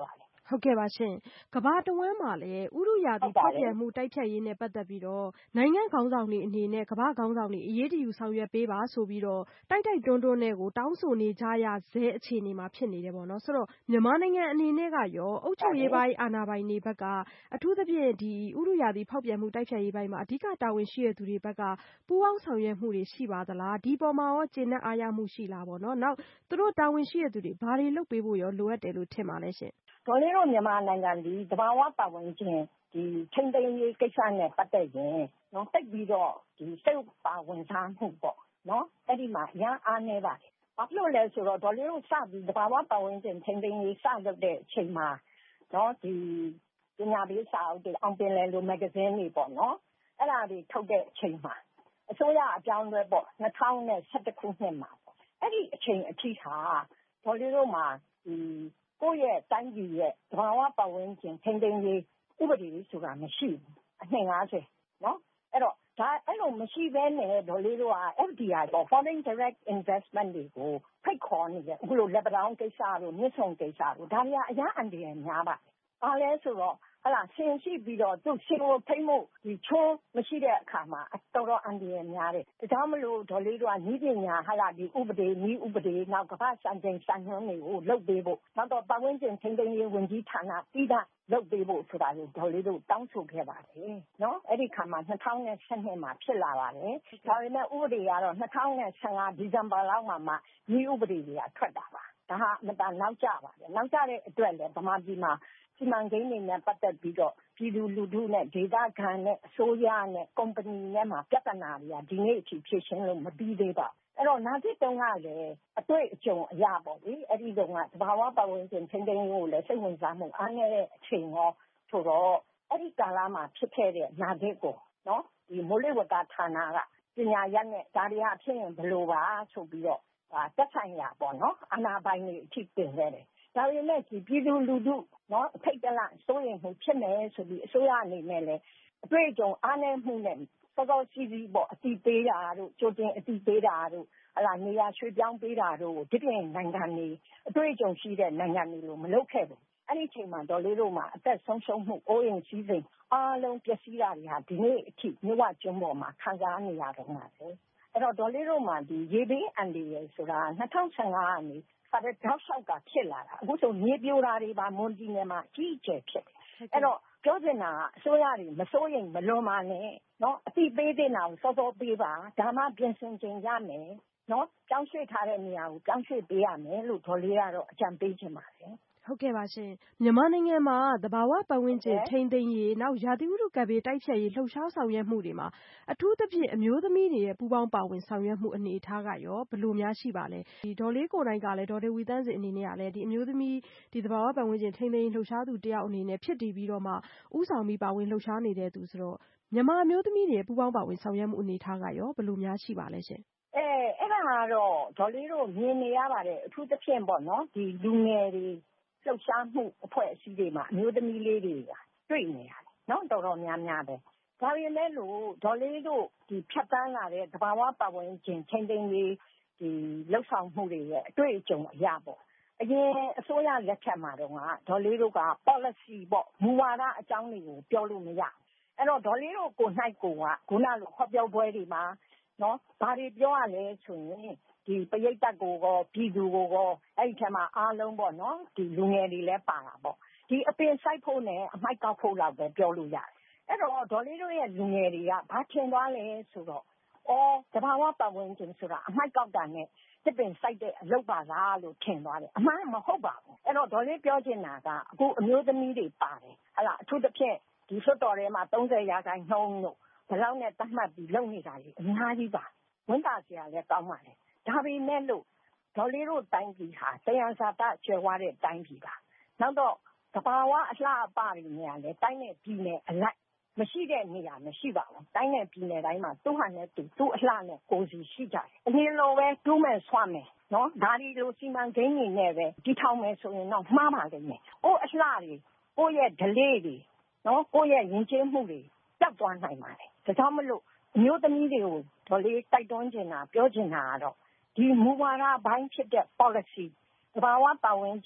ဟုတ်ကဲ့ပါရှင်ကဘာတဝမ်းမှာလည်းဥရုရာသီဖောက်ပြန်မှုတိုက်ဖြတ်ရေးနဲ့ပတ်သက်ပြီးတော့နိုင်ငံခေါင်းဆောင်တွေအနေနဲ့ကဘာခေါင်းဆောင်တွေအရေးတယူဆောင်ရွက်ပေးပါဆိုပြီးတော့တိုက်တိုက်တွန်းတွန်းနဲ့ကိုတောင်းဆိုနေကြရဆဲအခြေအနေမှာဖြစ်နေတယ်ပေါ့နော်ဆိုတော့မြန်မာနိုင်ငံအနေနဲ့ကရောအုပ်ချုပ်ရေးပိုင်းအာဏာပိုင်တွေဘက်ကအထူးသဖြင့်ဒီဥရုရာသီဖောက်ပြန်မှုတိုက်ဖြတ်ရေးပိုင်းမှာအဓိကတာဝန်ရှိတဲ့သူတွေဘက်ကပူးပေါင်းဆောင်ရွက်မှုတွေရှိပါသလားဒီပေါ်မှာရောကျေနပ်အားရမှုရှိလားပေါ့နော်နောက်သူတို့တာဝန်ရှိတဲ့သူတွေဘာတွေလုပ်ပေးဖို့ရောလိုအပ်တယ်လို့ထင်ပါလဲရှင်ဒေါ်လေးတို့မြန်မာနိုင်ငံဒီသဘာဝပတ်ဝန်းကျင်ဒီထိန်းသိမ်းရေးကိစ္စနဲ့ပတ်သက်ရင်နော်တိတ်ပြီးတော့ဒီစိတ်ပါဝင်စားမှုပေါ့နော်အဲ့ဒီမှာအများအားနေပါတယ်ဘာဖြစ်လို့လဲဆိုတော့ဒေါ်လေးတို့စပြီးသဘာဝပတ်ဝန်းကျင်ထိန်းသိမ်းရေးစလုပ်တဲ့အချိန်မှာနော်ဒီပညာပေးစာအုပ်တွေအောင်ပင်လယ်လိုမဂ္ဂဇင်းတွေပေါ့နော်အဲ့ဒါတွေထုတ်တဲ့အချိန်မှာအစိုးရအပြောင်းလဲပေါ့၂၀၁၁ခုနှစ်မှာပေါ့အဲ့ဒီအချိန်အထိဟာဒေါ်လေးတို့မှာဒီကိုယ့်ရဲ့တိုင်းပြည်ရဲ့သဘာဝပတ်ဝန်းကျင်ထိန်းသိမ်းရေးဥပဒေဆိုတာမရှိဘူးအနှစ်၅၀နော်အဲ့တော့ဒါအဲ့လိုမရှိဘဲနဲ့ဒေါ်လေးတို့က F D I ပေါ့ Foreign Direct Investment တွေကိုဖိတ်ခေါ်နေတယ်အခုလိုလက်ပတောင်းကိစ္စတို့မြစ်ဆုံကိစ္စတို့ဒါတွေကအများအန္တရာယ်များပါတယ်ဘာလဲဆိုတော့ဟလာဆင်ရှိပြီးတော့သူရှင်ကိုဖိမှုဒီချိုးမရှိတဲ့အခါမှာတော်တော်အန္တရာယ်များတယ်ဒါကြောင့်မလို့ဒေါ်လေးတို့ကဤပညာဟလာဒီဥပဒေဤဥပဒေနောက်ကမ္ဘာစံချိန်စံညွှန်းတွေကိုလုပ်ပေးဖို့နောက်တော့ပတ်ဝန်းကျင်ထိန်းသိမ်းရေးဝန်ကြီးဌာနပြီးတာလုပ်ပေးဖို့ဆိုတာကိုဒေါ်လေးတို့တောင်းဆိုခဲ့ပါတယ်နော်အဲ့ဒီခါမှာ၂၀၁၂မှာဖြစ်လာပါတယ်ဒါပေမဲ့ဥပဒေကတော့၂၀၁၅ဒီဇင်ဘာလောက်မှာမှဤဥပဒေတွေကထွက်တာပါဒါဟာမတန်နောက်ကျပါတယ်နောက်ကျတဲ့အတွက်လည်းဗမာပြည်မှာစီမံကိန်းတွေနဲ့ပတ်သက်ပြီးတော့ပြည်သူလူထုနဲ့ဒေသခံနဲ့အစိုးရနဲ့ကုမ္ပဏီနဲ့မှာပြဿနာတွေကဒီနေ့အထိဖြေရှင်းလို့မပြီးသေးပါအဲ့တော့နောက်တစ်တုန်းကလည်းအတွေ့အကြုံအရပေါ့လေအဲ့ဒီတုန်းကသဘာဝပတ်ဝန်းကျင်ထိန်းသိမ်းရေးကိုလည်းစိတ်ဝင်စားမှုအားနည်းတဲ့အချိန်ရောဆိုတော့အဲ့ဒီကာလမှာဖြစ်ခဲ့တဲ့နာဂစ်ကိုနော်ဒီမိုးလေဝသဌာနကပညာရပ်နဲ့ဒါတွေကဖြစ်ရင်ဘယ်လိုပါဆိုပြီးတော့တက်ဆိုင်ရပေါ့နော်အာဏာပိုင်တွေအထိတင်ခဲ့တယ်ဒါပေမဲ့ဒီပြည်သူလူထုနော်အထိတ်တလန့်စိုးရိမ်မှုဖြစ်နေဆိုပြီးအစိုးရအနေနဲ့လည်းအတွေ့အကြုံအားနည်းမှုနဲ့စောစောစီးစီးပေါ့အတိပေးတာတို့ကြိုတင်အတိပေးတာတို့ဟလာနေရာရွှေ့ပြောင်းပေးတာတို့ဒီပြင်နိုင်ငံတွေအတွေ့အကြုံရှိတဲ့နိုင်ငံတွေလိုမလုပ်ခဲ့ဘူးအဲ့ဒီချိန်မှာဒေါ်လေးတို့မှာအသက်ဆုံးရှုံးမှုအိုးအိမ်စည်းစိမ်အားလုံးပျက်စီးတာတွေဟာဒီနေ့အထိမြဝကျွန်းပေါ်မှာခံစားနေရတော့မှာပဲအဲ့တော့ဒေါ်လေးတို့မှာဒီရေဘေးအန္တရာယ်ဆိုတာ၂၀၁၅ကနေစာရတောက်လျှောက်ကဖြစ်လာတာအခုဆိုမြေပြိုတာတွေပါမွန်ပြည်နယ်မှာအကြီးအကျယ်ဖြစ်တယ်အဲ့တော့ပြောချင်တာအစိုးရတွေမစိုးရိမ်မလွန်ပါနဲ့နော်အတိပေးတဲ့နာကိုစောစောပေးပါဒါမှပြင်ဆင်ခြင်းရမယ်နော်ကြောင်းရွှေ့ထားတဲ့နေရာကိုကြောင်းရွှေ့ပေးရမယ်လို့ဒေါ်လေးကတော့အကြံပေးချင်ပါတယ်ဟုတ်ကဲ့ပါရှင်မြန်မာနိုင်ငံမှာသဘာဝပတ်ဝန်းကျင်ထိန်းသိမ်းရေးနောက်ရာသီဥတုကပ်ဘေးတိုက်ဖျက်ရေးလှုပ်ရှားဆောင်ရွက်မှုတွေမှာအထူးသဖြင့်အမျိုးသမီးတွေရဲ့ပူးပေါင်းပါဝင်ဆောင်ရွက်မှုအနေအထားကရောဘယ်လိုများရှိပါလဲဒီဒေါ်လေးကိုယ်တိုင်ကလည်းဒေါ်ဒေဝီသန့်စင်အနေနဲ့ကလည်းဒီအမျိုးသမီးဒီသဘာဝပတ်ဝန်းကျင်ထိန်းသိမ်းရေးလှုပ်ရှားသူတယောက်အနေနဲ့ဖြစ်တည်ပြီးတော့မှဥဆောင်ပြီးပါဝင်လှုပ်ရှားနေတဲ့သူဆိုတော့မြန်မာအမျိုးသမီးတွေရဲ့ပူးပေါင်းပါဝင်ဆောင်ရွက်မှုအနေအထားကရောဘယ်လိုများရှိပါလဲရှင်အဲအဲ့ဒါကတော့ဒေါ်လေးတို့မြင်နေရပါတယ်အထူးသဖြင့်ပေါ့နော်ဒီလူငယ်တွေလှုပ်ရှားမှုအဖွဲ့အစည်းတွေမှာအမျိုးသမီးလေးတွေကတွေ့နေရတယ်နော်တော်တော်များများပဲဒါပေမဲ့လို့ဒေါ်လေးတို့ဒီဖြတ်တန်းလာတဲ့သဘာဝပတ်ဝန်းကျင်ထိန်းသိမ်းရေးဒီလှုပ်ဆောင်မှုတွေရဲ့အတွေ့အကြုံအရပေါ့အရင်အစိုးရလက်ထက်မှာတော့ကဒေါ်လေးတို့က policy ပေါ့မူဝါဒအကြောင်းတွေကိုပြောလို့မရအဲ့တော့ဒေါ်လေးတို့ကို၌ကိုကခုနလိုဟောပြောပွဲတွေမှာနော်ဘာတွေပြောရလဲဆိုရင်ဒီပရိသတ်ကိုကောပြည်သူကိုကောအဲ့ဒီထဲမှာအားလုံးပေါ့နော်ဒီလူငယ်တွေလည်းပါတာပေါ့ဒီအပင်စိုက်ဖို့နဲ့အမိုက်ကောက်ဖို့လောက်ပဲပြောလို့ရတယ်အဲ့တော့ဒေါ်လေးတို့ရဲ့လူငယ်တွေကဘာထင်သွားလဲဆိုတော့အော်သဘာဝပတ်ဝန်းကျင်ဆိုတာအမိုက်ကောက်တာနဲ့တစ်ပင်စိုက်တဲ့အလုပ်ပါလားလို့ထင်သွားတယ်အမှန်မဟုတ်ပါဘူးအဲ့တော့ဒေါ်လေးပြောချင်တာကအခုအမျိုးသမီးတွေပါတယ်ဟလာအထူးသဖြင့်ဒီဆွတ်တော်ထဲမှာသုံးဆယ်ရာခိုင်နှုန်းလို့ဘယ်လောက်နဲ့တတ်မှတ်ပြီးလုပ်နေတာလေအများကြီးပါဝန်တာစရာလည်းကောင်းပါလေဒါပေမဲ့လို့ဒေါ်လေးတို့တိုင်းပြည်ဟာတရားစာတကျွဲဝတဲ့တိုင်းပြည်ပါနောက်တော့သဘာဝအလှအပတွေနေရာလဲတိုင်းနဲ့ပြည်နယ်အလိုက်မရှိတဲ့နေရာမရှိပါဘူးတိုင်းနဲ့ပြည်နယ်တိုင်းမှာသူ့ဟာနဲ့သူသူ့အလှနဲ့ကိုယ်စီရှိကြတယ်အရင်လိုပဲတူးမယ်ဆွမ်းမယ်နော်ဒါဒီလိုစီမံကိန်းတွေနဲ့ပဲတီထောင်မယ်ဆိုရင်တော့မှားပါလိမ့်မယ်ဟိုအလှတွေကိုယ့်ရဲ့ delay တွေနော်ကိုယ့်ရဲ့ယဉ်ကျေးမှုတွေတောက်သွားနိုင်ပါတယ်ဒါကြောင့်မလို့အမျိုးသမီးတွေကိုဒေါ်လေးတိုက်တွန်းချင်တာပြောချင်တာကတော့ဒီမူဝါဒဘိုင်းဖြစ်တဲ့ policy သဘာဝပတ်ဝန်းကျင်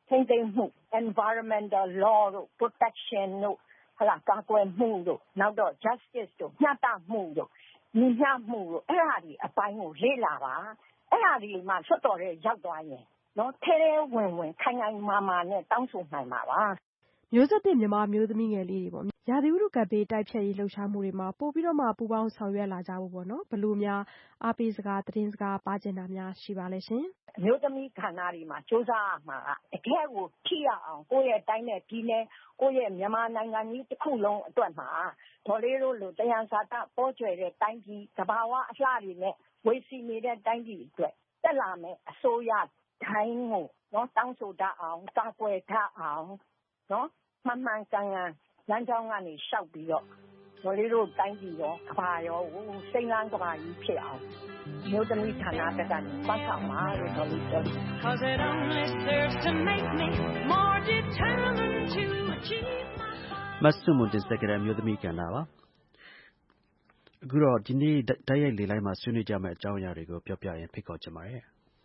ထိန်းသိမ်းမှု environmental law တို့ protection တို့ဟုတ်လားကာကွယ်မှုတို့နောက်တော့ justice တို့မျှတမှုတို့ညီမျှမှုတို့အဲ့ဒါဒီအပိုင်းကိုလေ့လာပါအဲ့ဒါဒီမှဆွတ်တော်တဲ့ရောက်သွားရင်နော်ထဲထဲဝင်ဝင်ခိုင်ခိုင်မာမာနဲ့တောင်းဆိုနိုင်ပါပါမျိုးဆက်သစ်မြန်မာမျိုးသမီးငယ်လေးတွေပေါ့ရာသီဥတုကပ်ဘေးတိုက်ဖျက်ရေးလှုပ်ရှားမှုတွေမှာပို့ပြီးတော့မှပူပေါင်းဆောင်ရွက်လာကြဖို့ပေါ့နော်ဘလို့များအားပေးစကားသတင်းစကားပါကျင်တာများရှိပါလဲရှင်အမျိုးသမီးခန္ဓာတွေမှာစ조사ရမှာတကယ်ကိုထိရအောင်ကိုယ့်ရဲ့တိုင်းနဲ့ဒီနဲ့ကိုယ့်ရဲ့မြန်မာနိုင်ငံကြီးတစ်ခုလုံးအတွက်မှာဒေါ်လေးတို့လိုတရားစာတပေါ်ကျွယ်တဲ့တိုင်းပြည်သဘာဝအလှတွေနဲ့ဝေစီနေတဲ့တိုင်းပြည်အတွက်တက်လာမယ်အစိုးရတိုင်းကိုနော်တောင်းဆိုတတ်အောင်ကာကွယ်တတ်အောင်နော်မှန်မှန်ကန်ကန်လမ်းကြောင်းကနေရှောက်ပြီးတော့ဒေါ်လေးတို့တိုင်းပြည်ရောကဘာရောစိတ်လန်းကဘာကြီးဖြစ်အောင်မျိုးသမီးဌာနတက်ကနေပတ်ဆောင်ပါလို့ဒေါ်လေးပြောတယ် Cause it only serves to make me more determined to achieve my မဆုမွန်တင်ဆက်ကြတဲ့မျိုးသမီးကဏ္ဍပါအခုတော့ဒီနေ့တိုက်ရိုက်လေလိုင်းမှာဆွေးနွေးကြမယ့်အကြောင်းအရာတွေကိုပြောပြရင်ဖိတ်ခေါ်ချင်ပါတယ်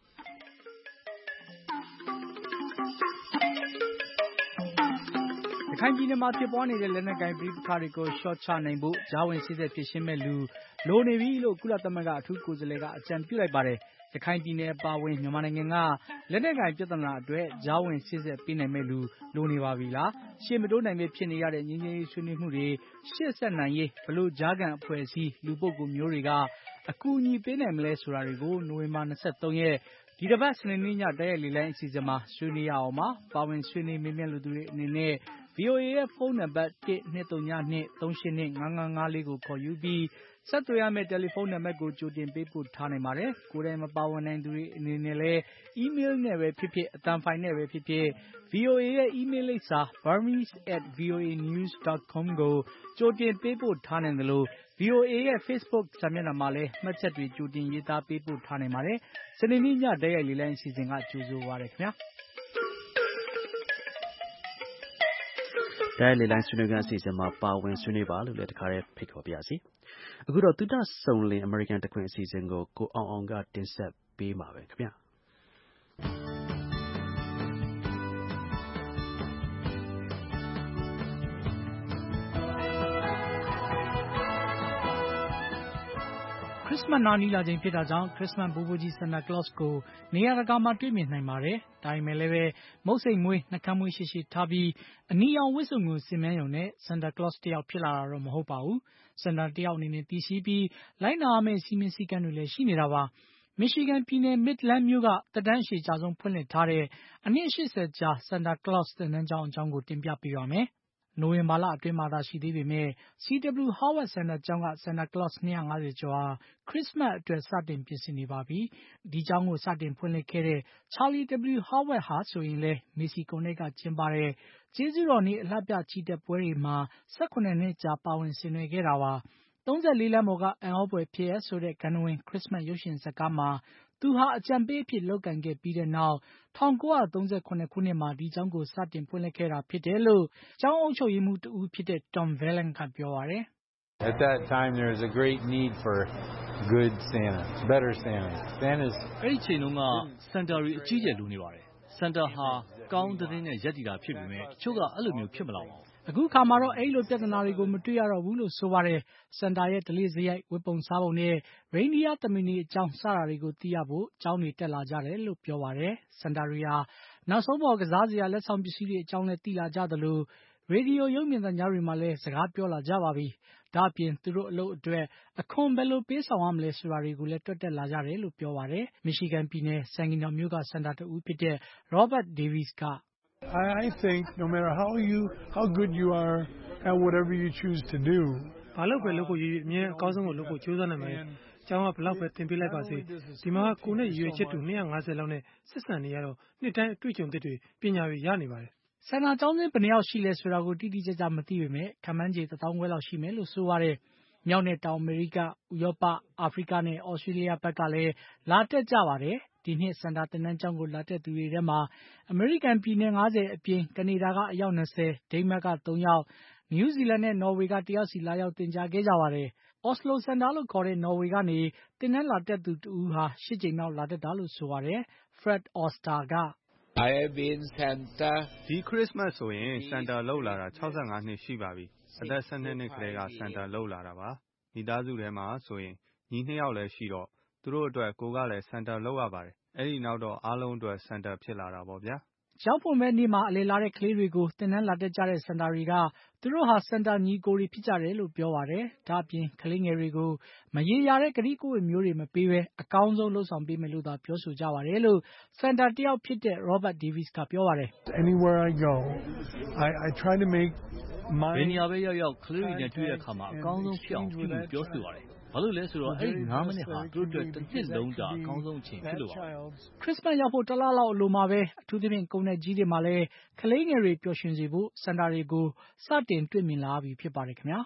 ခိုင်ပြည်နယ်မှာဖြစ်ပွားနေတဲ့လက်နက်ကိုင်ပဋိပက္ခတွေကိုရှော့ချနိုင်ဖို့ကြားဝင်စစ်ဆေးဖြစ်ရှင်းမဲ့လူလိုနေပြီလို့ကုလသမဂ္ဂအထူးကိုယ်စားလှယ်ကအကြံပြုလိုက်ပါတယ်။ရခိုင်ပြည်နယ်အပါအဝင်မြန်မာနိုင်ငံကလက်နက်ကိုင်ပြဿနာအတွက်ကြားဝင်စစ်ဆေးပေးနိုင်မဲ့လူလိုနေပါပြီလား။ရှေ့မတိုးနိုင်ပဲဖြစ်နေရတဲ့ငြိမ်းချမ်းရေးဆွေးနွေးမှုတွေရှေ့ဆက်နိုင်ရေးဘလို့ကြားခံအဖွဲ့အစည်းလူပုဂ္ဂိုလ်မျိုးတွေကအကူအညီပေးနိုင်မလဲဆိုတာတွေကိုနိုဝင်ဘာ၂၃ရက်ဒီတစ်ပတ်စနေနေ့ညတိုက်ရိုက်လေလိုင်းအစီအစဉ်မှာဆွေးနွေးရအောင်ပါ။ပါဝင်ဆွေးနွေးမေးမြန်းလူသူတွေအနေနဲ့ဗွီအိုအေရဲ့ဖုန်းနံပါတ်တစ် နှစ် သုံး နှစ် သုံး ရှစ် နှစ် ငါး ငါး ငါး လေးကိုခေါ်ယူပြီးဆက်သွယ်ရမယ့်တယ်လီဖုန်းနံပါတ်ကိုကြိုတင်ပေးပို့ထားနိုင်ပါတယ်။ကိုယ်တိုင်မပါဝင်နိုင်သူတွေအနေနဲ့လည်းအီးမေးလ်နဲ့ပဲဖြစ်ဖြစ်အသံဖိုင်နဲ့ပဲဖြစ်ဖြစ် ဗွီအိုအေ ရဲ့အီးမေးလ်လိပ်စာ burmese at voanews dot com ကိုကြိုတင်ပေးပို့ထားနိုင်သလို ဗွီအိုအေ ရဲ့ Facebook စာမျက်နှာမှာလည်းမှတ်ချက်တွေကြိုတင်ရေးသားပေးပို့ထားနိုင်ပါတယ်။စနေနေ့ညတိုက်ရိုက်လေလိုင်းအစီအစဉ်ကကြိုဆိုပါရခင်ဗျာ။တိုက်လေလိုင်းဆွေးနွေးခန်းအစီအစဉ်မှာပါဝင်ဆွေးနွေးပါလို့လည်းတခါတည်းဖိတ်ခေါ်ပါရစေ။အခုတော့သုတစုံလင်အမေရိကန်တခွင်အစီအစဉ်ကိုကိုအောင်အောင်ကတင်ဆက်ပေးမှာပဲခင်ဗျာ။ခရစ်စမတ်နာနီးလာချိန်ဖြစ်တာကြောင့်ခရစ်စမတ်ဘိုးဘိုးကြီးဆန်တာကလော့စ်ကိုနေရာတကာမှာတွေ့မြင်နိုင်ပါတယ်။ဒါပေမဲ့လည်းပဲမုတ်စိတ်မွေးနှကမ်းမွေးရှိရှိထားပြီးအနီရောင်ဝတ်စုံကိုဆင်မန်းရုံနဲ့ဆန်တာကလော့စ်တယောက်ဖြစ်လာတာတော့မဟုတ်ပါဘူး။ဆန်တာတယောက်အနေနဲ့တည်ရှိပြီးလိုက်နာရမယ့်စီမင်းစည်းကမ်းတွေလည်းရှိနေတာပါ။မီရှီဂန်ပြည်နယ်မစ်လန်းမြို့ကသက်တမ်းအရှည်ကြာဆုံးဖွင့်လှစ်ထားတဲ့အနှစ်၈၀ကြာဆန်တာကလော့စ်သင်တန်းကျောင်းအကြောင်းကိုတင်ပြပေးပါမယ်။နိုဝင်ဘာလအတွင်းမှာသာရှိသေးပေမဲ့ စီ ဒဗလျူ Howard Center ကျောင်းက Santa Claus နှစ်ရာငါးဆယ်ကျော်ဟာခရစ်စမတ်အတွက်စတင်ပြင်ဆင်နေပါပြီ။ဒီကျောင်းကိုစတင်ဖွင့်လှစ်ခဲ့တဲ့ Charlie W. Howard ဟာဆိုရင်လည်းမက္ကဆီကိုနယ်ကကျင်းပတဲ့ကျေးဇူးတော်နေ့အလှပြချီတက်ပွဲတွေမှာ၁၇နှစ်ကြာပါဝင်ဆင်နွှဲခဲ့တာပါ။သုံးလေးလမ်းပေါ်ကအံ့ဩဖွယ်ဖြစ်ရပ်ဆိုတဲ့ဂန္ထဝင်ခရစ်စမတ်ရုပ်ရှင်ဇာတ်ကားမှာသူဟာအကြံပေးအဖြစ်လုပ်ကိုင်ခဲ့ပြီးတဲ့နောက်၁၉၃၇ခုနှစ်မှာဒီကျောင်းကိုစတင်ဖွင့်လှစ်ခဲ့တာဖြစ်တယ်လို့ကျောင်းအုပ်ချုပ်ရေးမှူးတဦးဖြစ်တဲ့ Tom Vellen ကပြောပါတယ်။ At that time there was a great need for good Santa, better Santa. Santa's အဲ့ဒီချိန်တုန်းကစန်တာတွေအကြီးကျယ်လိုနေပါတယ်။စန်တာဟာကောင်းတဲ့နဲ့ရက်တည်တာဖြစ်ပေမဲ့တချို့ကအဲ့လိုမျိုးဖြစ်မလာပါဘူး။အခုခါမှာတော့အဲ့လိုပြဿနာတွေကိုမတွေ့ရတော့ဘူးလို့ဆိုပါတယ်။စန်တာရဲ့ဓလေ့စရိုက်ဝတ်ပုံစားပုံနဲ့ရိန်းဒီးယားသမင်တွေအကြောင်းစတာတွေကိုသိရဖို့ကျောင်းတွေတက်လာကြတယ်လို့ပြောပါတယ်။စန်တာတွေဟာနောက်ဆုံးပေါ်ကစားစရာလက်ဆောင်ပစ္စည်းတွေအကြောင်းလည်းသိလာကြသလိုရေဒီယိုရုပ်မြင်သံကြားတွေမှာလည်းစကားပြောလာကြပါပြီ။ဒါ့အပြင်သူတို့အလုပ်အတွက်အခွန်ဘယ်လိုပေးဆောင်ရမလဲဆိုတာတွေကိုလည်းတွက်တက်လာကြတယ်လို့ပြောပါတယ်။မီရှီဂန်ပြည်နယ်ဆန်ဂီနောမြို့ကစန်တာတဦးဖြစ်တဲ့ Robert Davis က I think no matter how you how good you are at whatever you choose to do ဘာလို့ပဲလုပ်ဖို့ရည်အမြဲအကောင်းဆုံးကိုလုပ်ဖို့ကြိုးစားနိုင်မယ်။ကျောင်းကဘလောက်ပဲသင်ပေးလိုက်ပါစေဒီမှာကိုနဲ့ရွေချက်တူနှစ်ရာငါးဆယ်လောက်နဲ့ဆက်ဆံနေရတော့နှစ်တိုင်းအတွေ့အကြုံသစ်တွေပညာတွေရနေပါတယ်။ဆန်တာကျောင်းသားဘယ်နှယောက်ရှိလဲဆိုတာကိုတိတိကျကျမသိပေမဲ့ခန့်မှန်းခြေတစ်သောင်းခွဲလောက်ရှိမယ်လို့ဆိုပါတယ်။မြောက်နဲ့တောင်အမေရိကဥရောပအာဖရိကနဲ့ဩစတြေးလျဘက်ကလည်းလာတက်ကြပါတယ်။ဒီနှစ်စန်တာသင်တန်းကျောင်းကိုလာတက်သူတွေထဲမှာအမေရိကန်ပြည်နယ်ငါးဆယ်အပြင်ကနေဒါကအယောက်၂၀ဒိန်းမတ်ကသုံးယောက်နယူးဇီလန်နဲ့နော်ဝေကတယောက်စီလာရောက်သင်ကြားခဲ့ကြပါတယ်။အော်စလိုစန်တာလို့ခေါ်တဲ့နော်ဝေကနေသင်တန်းလာတက်သူတဦးဟာရှစ်ကြိမ်မြောက်လာတက်တာလို့ဆိုပါတယ်။ Fred Oster က I have been Santa ဒီခရစ်စမတ်ဆိုရင် Santa လုပ်လာတာ၆၅နှစ်ရှိပါပြီအသက်၁၂နှစ်ကလေးက Santa လုပ်လာတာပါမိသားစုထဲမှာဆိုရင်ညီနှစ်ယောက်လည်းရှိတော့သူတို့အတွက်ကိုကလည်း Santa လုပ်ရပါတယ်အဲ့ဒီနောက်တော့အားလုံးအတွက် Santa ဖြစ်လာတာပေါ့ဗျာရောက်ဖို့မဲ့နေ့မှာအလေလာတဲ့ကလေးတွေကိုသင်တန်းလာတက်ကြတဲ့စန်တာတွေကသူတို့ဟာစန်တာညီကိုတွေဖြစ်ကြတယ်လို့ပြောပါတယ်။ဒါ့အပြင်ကလေးငယ်တွေကိုမရေရာတဲ့ကတိကဝတ်မျိုးတွေမပေးဘဲအကောင်းဆုံးလှုပ်ဆောင်ပေးမယ်လို့သာပြောဆိုကြပါတယ်လို့စန်တာတယောက်ဖြစ်တဲ့ Robert Davis ကပြောပါတယ်။ Anywhere I go, I I try to make my ဘယ်နေရာပဲရောက်ရောက်ကလေးတွေနဲ့တွေ့တဲ့အခါမှာအကောင်းဆုံးဖြစ်အောင်ပြုလို့ပြောဆိုရတယ်။ဘာလို့လဲဆိုတော့အဲ့ဒီငါးမိနစ်ဟာသူတို့အတွက်တစ်နှစ်လုံးတာအကောင်းဆုံးအချိန်ဖြစ်လို့ပါခရစ်စမတ်ရောက်ဖို့တလားလောက်အလိုမှာပဲအထူးသဖြင့်ကုန်တဲ့ကြီးတွေမှာလည်းကလေးငယ်တွေပျော်ရွှင်စေဖို့စန်တာတွေကိုစတင်တွေ့မြင်လာပြီဖြစ်ပါတယ်ခင်ဗျာ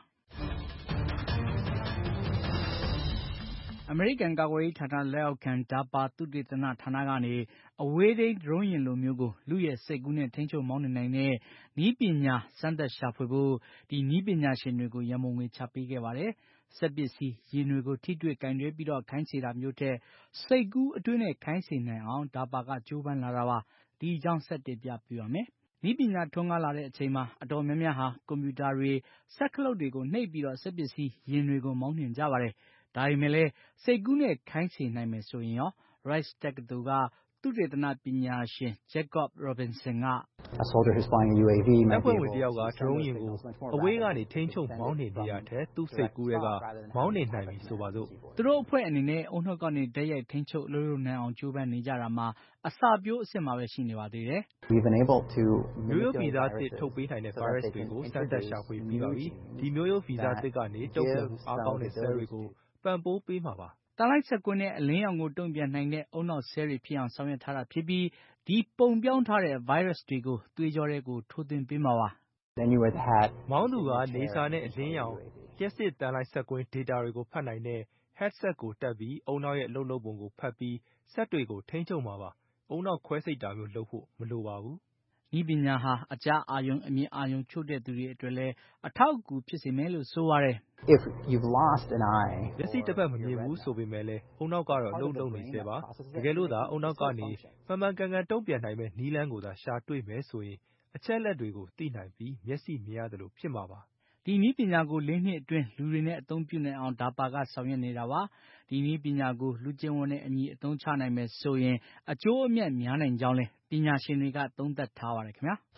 အမေရိကန်ကာကွယ်ရေးဌာနလက်အောက်ခံဒါပါသုတေသနဌာနကနေအဝေးထိန်းဒရုန်းယာဉ်လိုမျိုးကိုလူရဲ့စိတ်ကူးနဲ့ထိန်းချုပ်မောင်းနှင်နိုင်တဲ့နည်းပညာစမ်းသပ်ရှာဖွေဖို့ဒီနည်းပညာရှင်တွေကိုရန်ပုံငွေချပေးခဲ့ပါတယ်စက်ပစ္စည်းယာဉ်တွေကိုထိတွေ့ကင်တွဲပြီးတော့ခိုင်းစေတာမျိုးတဲ့စိတ်ကူးအတွင်းနဲ့ခိုင်းစေနိုင်အောင်ဒါပါကကြိုးပမ်းလာတာပါဒီအကြောင်းဆက်တင်ပြပြပါမယ်နည်းပညာထွန်းကားလာတဲ့အချိန်မှာအတော်များများဟာကွန်ပျူတာတွေစက်ခလုတ်တွေကိုနှိပ်ပြီးတော့စက်ပစ္စည်းယာဉ်တွေကိုမောင်းနှင်ကြပါတယ်ဒါပေမဲ့လည်းစိတ်ကူးနဲ့ခိုင်းစေနိုင်မယ်ဆိုရင်ရော Rice တက္ကသိုလ်ကသုတေသနပညာရှင် Jacob Robinson ကတပ်ဖွဲ့ဝင်တယောက်ကဒရုန်းယာဉ်ကိုအဝေးကနေထိန်းချုပ်မောင်းနှင်နေရတဲ့သူ့စိတ်ကူးတွေကမောင်းနှင်နိုင်ပြီဆိုပါစို့သူတို့အဖွဲ့အနေနဲ့အုံနှုတ်ကနေဓာတ်ရိုက်ထိန်းချုပ်လို့လို့နိုင်အောင်ကြိုးပမ်းနေကြတာမှာအစပြိုးအစ်စ်မှာပဲရှိနေပါသေးတယ်မျိုးရိုးဗီဇတစ်ထုတ်ပေးနိုင်တဲ့ virus တွေကိုစမ်းသပ်ရှာဖွေပြီးပါပြီဒီမျိုးရိုးဗီဇတစ်ကနေတုံ့ပြန်မှုအားကောင်းတဲ့ cell တွေကိုပံ့ပိုးပေးမှာပါတန်လိုက်စက်ကွင်းနဲ့အလင်းရောင်ကိုတုံ့ပြန်နိုင်တဲ့အုံနောက်ဆဲတွေဖြစ်အောင်ဆောင်ရွက်ထားတာဖြစ်ပြီးဒီပုံပြောင်းထားတဲ့ virus တွေကိုသွေးကြောတွေကိုထိုးသွင်းပေးမှာပါမောင်းသူကနေစာနဲ့အလင်းရောင်ကျက်စစ်တန်လိုက်စက်ကွင်း data တွေကိုဖတ်နိုင်တဲ့ headset ကိုတက်ပြီးအုံနောက်ရဲ့လှုပ်လှုပ်ပုံကိုဖတ်ပြီးစက်တွေကိုထိန်းချုပ်မှာပါအုံနောက်ခွဲစိတ်တာမျိုးလုပ်ဖို့မလိုပါဘူးဤပညာဟာအကြအာယုံအမြင်အာယုံချို့တဲ့သူတွေအတွက်လည်းအထောက်အကူဖြစ်စေမယ်လို့ဆိုပါတယ် If you've lost an eye မျက်စိတစ်ဖက်မမြင်ဘူးဆိုပေမဲ့လည်းအုံနောက်ကတော့လှုပ်လှုပ်နေစေပါတကယ်လို့သာအုံနောက်ကနေမှန်မှန်ကန်ကန်တုံ့ပြန်နိုင်မဲ့နီးလန်းကိုသာရှာတွေ့မယ်ဆိုရင်အချက်လက်တွေကိုသိနိုင်ပြီးမျက်စိမြင်ရတယ်လို့ဖြစ်မှာပါဒီနည်းပညာကိုလေးနှစ်အတွင်းလူတွေနဲ့အသုံးပြုနိုင်အောင်ဒါပါကဆောင်ရွက်နေတာပါဒီနည်းပညာကိုလူကျင့်ဝတ်နဲ့အညီအသုံးချနိုင်မယ်ဆိုရင်အကျိုးအမြတ်များနိုင်ကြောင်းလဲပညာရှင်တွေကသုံးသပ်ထားပါတယ်ခင်ဗျာ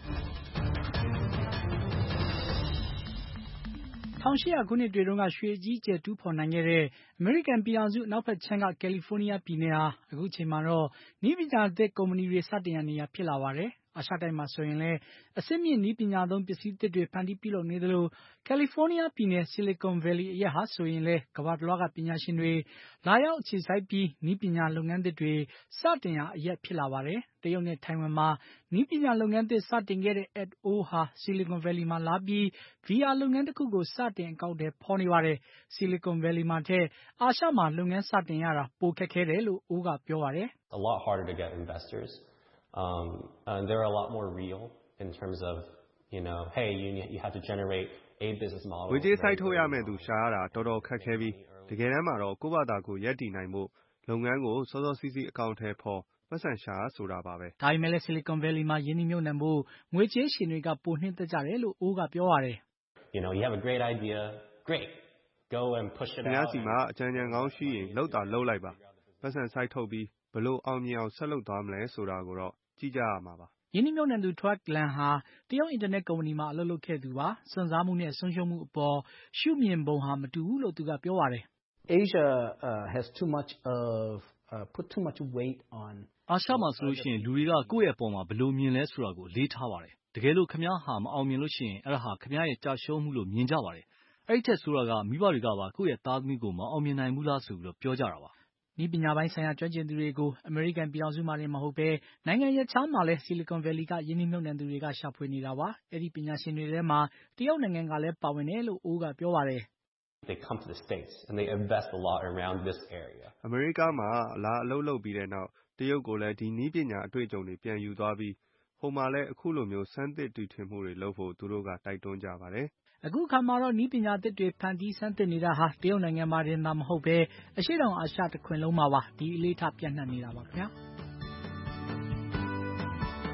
၁၈၀၀ခုနှစ်တွေတုန်းကရွှေအကြီးကျယ်တူးဖော်နိုင်ခဲ့တဲ့အမေရိကန်ပြည်ထောင်စုအနောက်ဘက်ခြမ်းကကယ်လီဖိုးနီးယားပြည်နယ်ဟာအခုချိန်မှာတော့နည်းပညာသစ်ကုမ္ပဏီတွေစတင်ရနေရဖြစ်လာပါတယ်အာရှတိုက်မှာဆိုရင်လည်းအဆင့်မြင့်နည်းပညာသုံးပစ္စည်းသစ်တွေဖန်တီးပြုလုပ်နေသလိုကယ်လီဖိုးနီးယားပြည်နယ် Silicon Valley အရပ်ဟာဆိုရင်လည်းကမ္ဘာတလွှားကပညာရှင်တွေလာရောက်အခြေစိုက်ပြီးနည်းပညာလုပ်ငန်းသစ်တွေစတင်ရာအရပ်ဖြစ်လာပါတယ်တရုတ်နဲ့ထိုင်ဝမ်မှာနည်းပညာလုပ်ငန်းသစ်စတင်ခဲ့တဲ့ Ed O ဟာ Silicon Valley မှာလာပြီး ဗီအာ လုပ်ငန်းတစ်ခုကိုစတင်အကောင့်ထဲဖော်နေပါတယ် Silicon Valley မှာထက်အာရှမှာလုပ်ငန်းစတင်ရတာပိုခက်ခဲတယ်လို့ O ကပြောပါတယ် A lot harder to get investors um and they're a lot more real in terms of you know hey you you have to generate a business model ဝေကြေးစိုက်ထုတ်ရမယ်သူရှာရတာတော်တော်ခက်ခဲပြီးတကယ်တမ်းမှာတော့ကိုယ့်ဘာသာကိုရပ်တည်နိုင်ဖို့လုပ်ငန်းကိုစောစောစီးစီးအကောင့်ထဲဖော်ပတ်စံရှာဆိုတာပါပဲဒါပေမဲ့လည်း Silicon Valley မှာယင်းနှိမ့်နှံဖို့ငွေကြေးရှင်တွေကပိုနှင်းသက်ကြတယ်လို့ O ကပြောပါတယ် you know you have a great idea great go and push it out ဒီအစီမှာအကြံဉာဏ်ကောင်းရှိရင်လောက်တာလောက်လိုက်ပါပတ်စံစိုက်ထုတ်ပြီးဘလို့အောင်မြင်အောင်ဆက်လုပ်သွားမလဲဆိုတာကိုတော့ကြည့်ကြရမှာပါယင်းနှိမ့်နှံသူ Tuat Lan ဟာတရုတ်အင်တာနက်ကုမ္ပဏီမှာအလုပ်လုပ်ခဲ့သူပါစွန့်စားမှုနဲ့ဆုံးရှုံးမှုအပေါ်ရှုမြင်ပုံဟာမတူဘူးလို့သူကပြောပါတယ် Asia uh, has too much of uh, put too much weight on အာရှမှာဆိုလို့ရှိရင်လူတွေကကိုယ့်ရဲ့အပေါ်မှာဘယ်လိုမြင်လဲဆိုတာကိုလေးထားပါတယ်တကယ်လို့ခမည်းဟာမအောင်မြင်လို့ရှိရင်အဲ့ဒါဟာခမည်းရဲ့ကြာရှုံးမှုလို့မြင်ကြပါတယ်အဲ့ဒီထက်ဆိုတာကမိဘတွေကပါကိုယ့်ရဲ့သားသမီးကိုမအောင်မြင်နိုင်ဘူးလားဆိုပြီးတော့ပြောကြတာပါနည်းပညာပိုင်းဆိုင်ရာကျွမ်းကျင်သူတွေကိုအမေရိကန်ပြည်ထောင်စုမှာတင်မဟုတ်ဘဲနိုင်ငံရပ်ခြားမှာလည်း Silicon Valley ကယင်းနှိမ့်နှံသူတွေကရှာဖွေနေတာပါအဲ့ဒီပညာရှင်တွေထဲမှာတရုတ်နိုင်ငံကလည်းပါဝင်တယ်လို့ O ကပြောပါတယ် They come to the States and they invest a lot around this area အမေရိကမှာလာအလုပ်လုပ်ပြီးတဲ့နောက်တရုတ်ကိုလည်းဒီနည်းပညာအတွေ့အကြုံတွေပြန်ယူသွားပြီးဟိုမှာလည်းအခုလိုမျိုးစမ်းသစ်တူထွင်မှုတွေလုပ်ဖို့သူတို့ကတိုက်တွန်းကြပါတယ်အခုအခါမှာတော့နည်းပညာသစ်တွေဖန်တီးစမ်းသစ်နေတာဟာတရုတ်နိုင်ငံမှာတင်သာမဟုတ်ပဲအရှေ့တောင်အာရှတစ်ခွင်လုံးမှာပါဒီအလေးထားပြန့်နှံ့နေတာပါခင်ဗျာ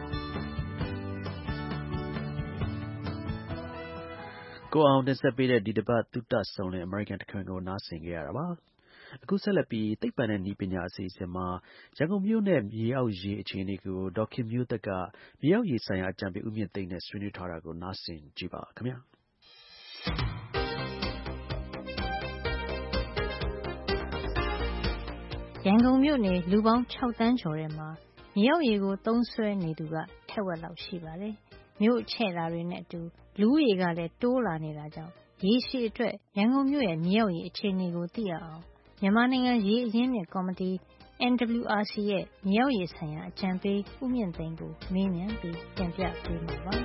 ကိုအောင်တင်ဆက်ပေးတဲ့ဒီတစ်ပတ်သုတဆုံလင် American တခွင်ကိုနားဆင်ကြရတာပါအခုဆက်လက်ပြီးသိပ္ပံနဲ့နည်းပညာအစီအစဉ်မှာရန်ကုန်မြို့နဲ့မြေအောက်ရေအခြေအနေကိုဒေါက်ခင်မျိုးသက်ကမြေအောက်ရေဆိုင်ရာအကြံပေးဦးမြင့်သိန်းနဲ့ဆွေးနွေးထားတာကိုနားဆင်ကြည့်ပါခင်ဗျာရန်ကုန်မြို့နယ်လူပေါင်း၆တန်းကျော်ထဲမှာမြေအောက်ရေကိုသုံးစွဲနေသူကထက်ဝက်လောက်ရှိပါတယ်မြို့ချဲ့လာတွေနဲ့အတူလူဦးရေကလည်းတိုးလာနေတာကြောင့်ရေရှည်အတွက်ရန်ကုန်မြို့ရဲ့မြေအောက်ရေအခြေအနေကိုသိရအောင်မြန်မာနိုင်ငံရေအရင်းမြစ်ကော်မတီ N W R C ရဲ့မြေအောက်ရေဆိုင်ရာအကြံပေးဦးမြင့်သိန်းကိုမေးမြန်းပြီးတင်ပြပေးမှာပါ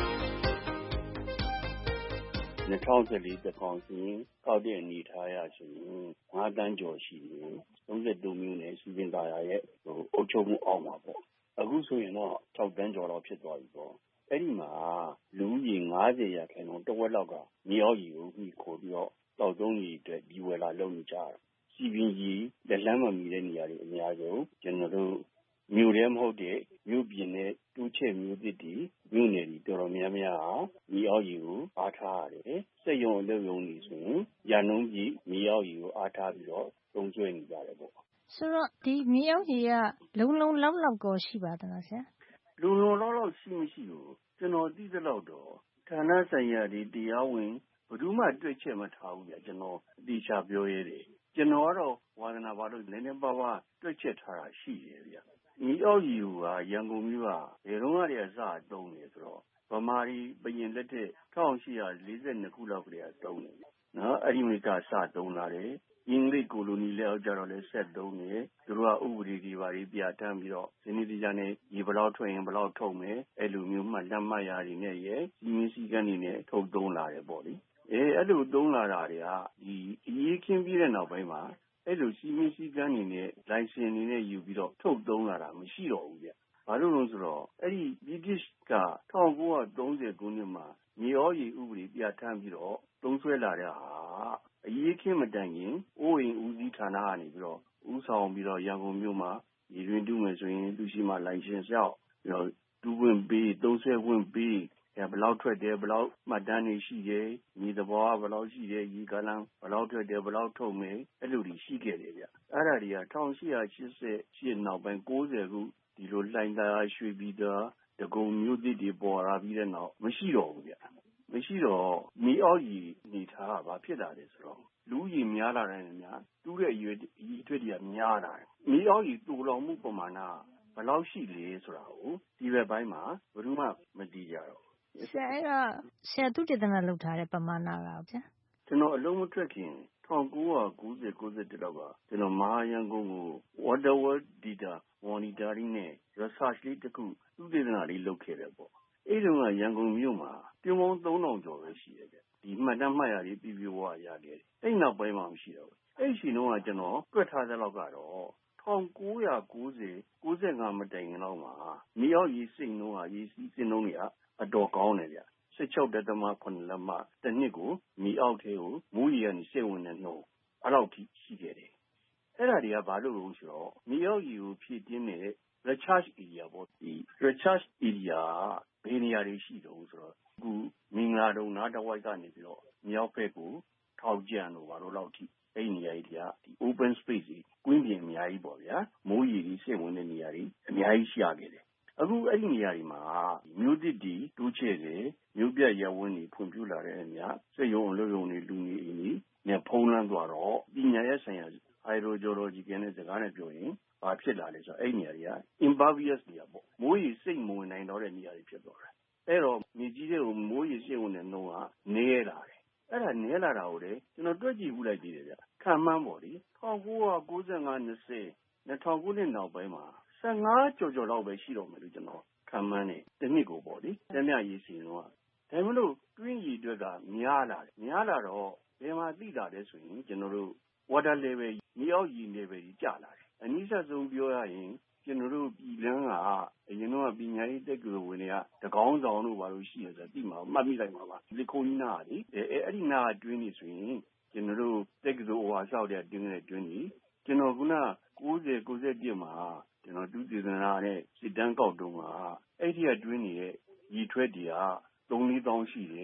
၂၀၁၄သန်းခေါင်စာရင်းကောက်တဲ့အနေထားရဆိုရင်၅တန်းကျော်ရှိတယ်၃၃မြို့နယ်စီစဉ်သားရဲ့ဟိုအုပ်ချုပ်မှုအောက်မှာပေါ့အခုဆိုရင်တော့၆တန်းကျော်တော့ဖြစ်သွားပြီပေါ့အဲ့ဒီမှာလူဦးရေ၅၀ရာခိုင်နှုန်းတဝက်လောက်ကမြေအောက်ရေကိုမှီခိုပြီးတော့တောက်သုံးရေအတွက်ဒီဝယ်လာလုပ်နေကြတာစီပင်ကြီးလက်လန်းမမီတဲ့နေရာတွေအများဆုံးကျွန်တော်တို့မြို့ထဲမဟုတ်တဲ့မြို့ပြင်နဲ့တူးချက်မြို့သစ်တွေမြို့နယ်တွေတော်တော်များများအားမြေအောက်ရေကိုအားထားရတယ်စက်ရုံအလုပ်ရုံတွေဆိုရင်ရန်ကုန်ပြည်မြေအောက်ရေကိုအားထားပြီးတော့သုံးစွဲနေကြတယ်ပေါ့ဆိုတော့ဒီမြေအောက်ရေကလုံလုံလောက်လောက်ကိုရှိပါသလားဆရာလုံလုံလောက်လောက်ရှိမရှိဘူးကျွန်တော်သိသလောက်တော့ဌာနဆိုင်ရာတွေတရားဝင်ဘယ်သူမှတွေ့ချက်မထားဘူးဗျကျွန်တော်အတိအကျပြောရတယ်ကျွန်တော်ကတော့ဝါသနာပါလို့နည်းနည်းပါးပါးတွေ့ချက်ထားတာရှိတယ်ဗျမြေအောက်ရေကရန်ကုန်မြို့ကဘယ်တော့မှတည်းအစတုံးနေဆိုတော့ဗမာပြည်ပြင်လက်ထက်၁၈၄၂ခုလောက်ကတည်းကတုံးနေနော်အဲ့ဒီမျိုးကစတုံးလာတယ်အင်္ဂလိပ်ကိုလိုနီလက်အောက်ကျတော့လဲဆက်တုံးနေသူတို့ကဥပဒေတွေပါပြီးပြဋ္ဌာန်းပြီးတော့ဒီနေ့ဒီကြနဲ့ရေဘလောက်ထွက်ရင်ဘလောက်ထုတ်မယ်အဲ့လိုမျိုးမှလက်မှတ်ရာတွေနဲ့ရဲ့စီမင်းစည်းကမ်းတွေနဲ့ထုတ်သုံးလာတယ်ပေါ့လေအဲအဲ့လိုသုံးလာတာတွေကဒီအရေးခင်းပြီးတဲ့နောက်ပိုင်းမှာအဲ့လိုစီမင်းစည်းကမ်းတွေနဲ့လိုင်စင်တွေနဲ့ယူပြီးတော့ထုတ်သုံးလာတာမရှိတော့ဘူးဗျဘာလို့လဲဆိုတော့အဲ့ဒီ British က၁၉၃၀ခုနှစ်မှာမြေအောက်ရေဥပဒေပြဋ္ဌာန်းပြီးတော့သုံးစွဲလာတဲ့ဟာအရေးခင်းမတိုင်ခင်အိုးအိမ်ဦးစီးဌာနကနေပြီးတော့ဦးဆောင်ပြီးတော့ရန်ကုန်မြို့မှာရေတွင်တူးမယ်ဆိုရင်သူရှိမှလိုင်စင်လျှောက်ပြီးတော့တူးခွင့်ပေးသုံးစွဲခွင့်ပေးဘယ်လောက်ထွက်တယ်ဘယ်လောက်မှတ်တမ်းတွေရှိတယ်မြေသဘောကဘယ်လောက်ရှိတယ်ရေကလမ်းဘယ်လောက်ထွက်တယ်ဘယ်လောက်ထုတ်မယ်အဲ့လိုတွေရှိခဲ့တယ်ဗျအဲ့ဒါတွေက၁၈၈၈နောက်ပိုင်း၉၀ခုဒီလိုလှိုင်သာယာရွှေပြည်သာဒဂုံမြို့သစ်တွေပေါ်လာပြီးတဲ့နောက်မရှိတော့ဘူးဗျမရှိတော့မြေအောက်ရေနေထားတာဘာဖြစ်လာလဲဆိုတော့လူကြီးများလာတယ်များတူးတဲ့အရွယ်အရွယ်တွေကများလာတယ်မြေအောက်ရေတူလောင်မှုပမာဏဘယ်လောက်ရှိလဲဆိုတာကိုဒီဘက်ပိုင်းမှာဘယ်သူမှမသိကြတော့ဆရာအဲ့ကဆရာသူတည်တနာလောက်ထားတဲ့ပမာဏကဗျာကျွန်တော်အလုံးမထွက်ခင်၁၉၉၀ ၉၁လောက်ကကျွန်တော်မဟာရန်ကုန်ကို Water World Data Monitoring နဲ့ research လေးတစ်ခုသူတည်တနာလေးလုပ်ခဲ့တယ်ပေါ့အဲ့ဒီကရန်ကုန်မြို့မှာပြုံးပေါင်းသုံးထောင်ကျော်ပဲရှိတယ်ဗျဒီမှတ်တမ်းမှတ်ရတွေပြည်ပြဝရခဲ့တယ်အဲ့နောက်ပိုင်းမှာမရှိတော့ဘူးအဲ့ရှိတော့ကကျွန်တော်တွက်ထားတဲ့လောက်ကတော့၁၉၉၀ ၉၅မတိုင်ခင်လောက်မှာမြေအောက်ရေစိမ့်နှုန်းဟာရေစီးစိမ့်နှုန်းတွေကအတော်ကောင်းတယ်ဗျ၁၆ဒသမ၇လက်မတစ်နှစ်ကိုမြေအောက်ထဲကိုမူးရေကနေစိတ်ဝင်တဲ့နှုန်းအဲ့လောက်ထိရှိခဲ့တယ်အဲ့ဒါတွေကဘာလို့လဲဆိုတော့မြေအောက်ရေကိုဖြည့်တင်းတဲ့ recharge area ပေါ့ဒီ recharge area ဘယ်နေရာတွေရှိတုံးဆိုတော့အခုမင်္ဂလာတုံနားတစ်ဝိုက်ကနေပြီးတော့မြောက်ဘက်ကိုထောက်ကြံလို့ဘာလို့လောက်ထိအဲ့ဒီနေရာကြီးကဒီ open space ကြီးကွင်းပြင်အများကြီးပေါ့ဗျာမိုးရေကြီးစိတ်ဝင်တဲ့နေရာတွေအများကြီးရှိခဲ့တယ်အခုအဲ့ဒီနေရာတွေမှာမြို့သစ်တွေတိုးချဲ့တယ်မြို့ပြရပ်ဝန်းတွေဖွံ့ဖြိုးလာတဲ့အများစက်ရုံအလုပ်ရုံတွေလူနေအိမ်တွေနဲ့ဖုံးလွှမ်းသွားတော့ပညာရေးဆိုင်ရာ hydrogeological နဲ့စကားနဲ့ပြောရင်ဘာဖြစ်လာလဲဆိုတော့အဲ့ဒီနေရာတွေက impervious နေရာပေါ့မိုးရေစိတ်မဝင်နိုင်တော့တဲ့နေရာတွေဖြစ်သွားတယ်အဲ့တော့မြေကြီးတွေကိုမိုးရေစိတ်ဝင်တဲ့နှုန်းကနည်းလာတယ်အဲ့ဒါနည်းလာတာကိုလေကျွန်တော်တွက်ကြည့်ဘူးလိုက်သေးတယ်ဗျခံမှန်းပေါ့လေ၁၉၉၅ ၂၀ ၂၀၀၀ခုနှစ်နောက်ပိုင်းမှာ၁၅ကျော်ကျော်လောက်ပဲရှိတော့မယ်လို့ကျွန်တော်ခံမှန်းတယ်တစ်နှစ်ကိုပေါ့လေတမျှရေးစီတော့ဒါမှမဟုတ်တွင်းရေအတွက်ကများလာတယ်များလာတော့ဘယ်မှာသိလာလဲဆိုရင်ကျွန်တော်တို့ water level မြေအောက်ရေ level ကြီးကျလာတယ်အနည်းဆက်ဆုံးပြောရရင်ကျွန်တော်တို့ပြည်လန်းကအရင်တော့ပညာရေးတက္ကသိုလ်ဝင်တွေကတကောင်းဆောင်တို့ဘာလို့ရှိရဆိုတော့သိမှာမှတ်မိလိုက်မှာပါဒီခုံကြီးနာလေအဲအဲ့ဒီနာတွင်းနေဆိုရင်ကျွန်တော်တို့တက္ကသိုလ်ဟိုဟာလျှောက်တဲ့တွင်းတဲ့တွင်းကြီးကျွန်တော်ခုန၉၀ ၉၁မှာကျွန်တော်ဒုတိယနာနဲ့စစ်တမ်းကောက်တုန်းကအဲ့ဒီကတွင်းနေတဲ့ရေထွက်တွေက၃ ၄တောင်းရှိတယ်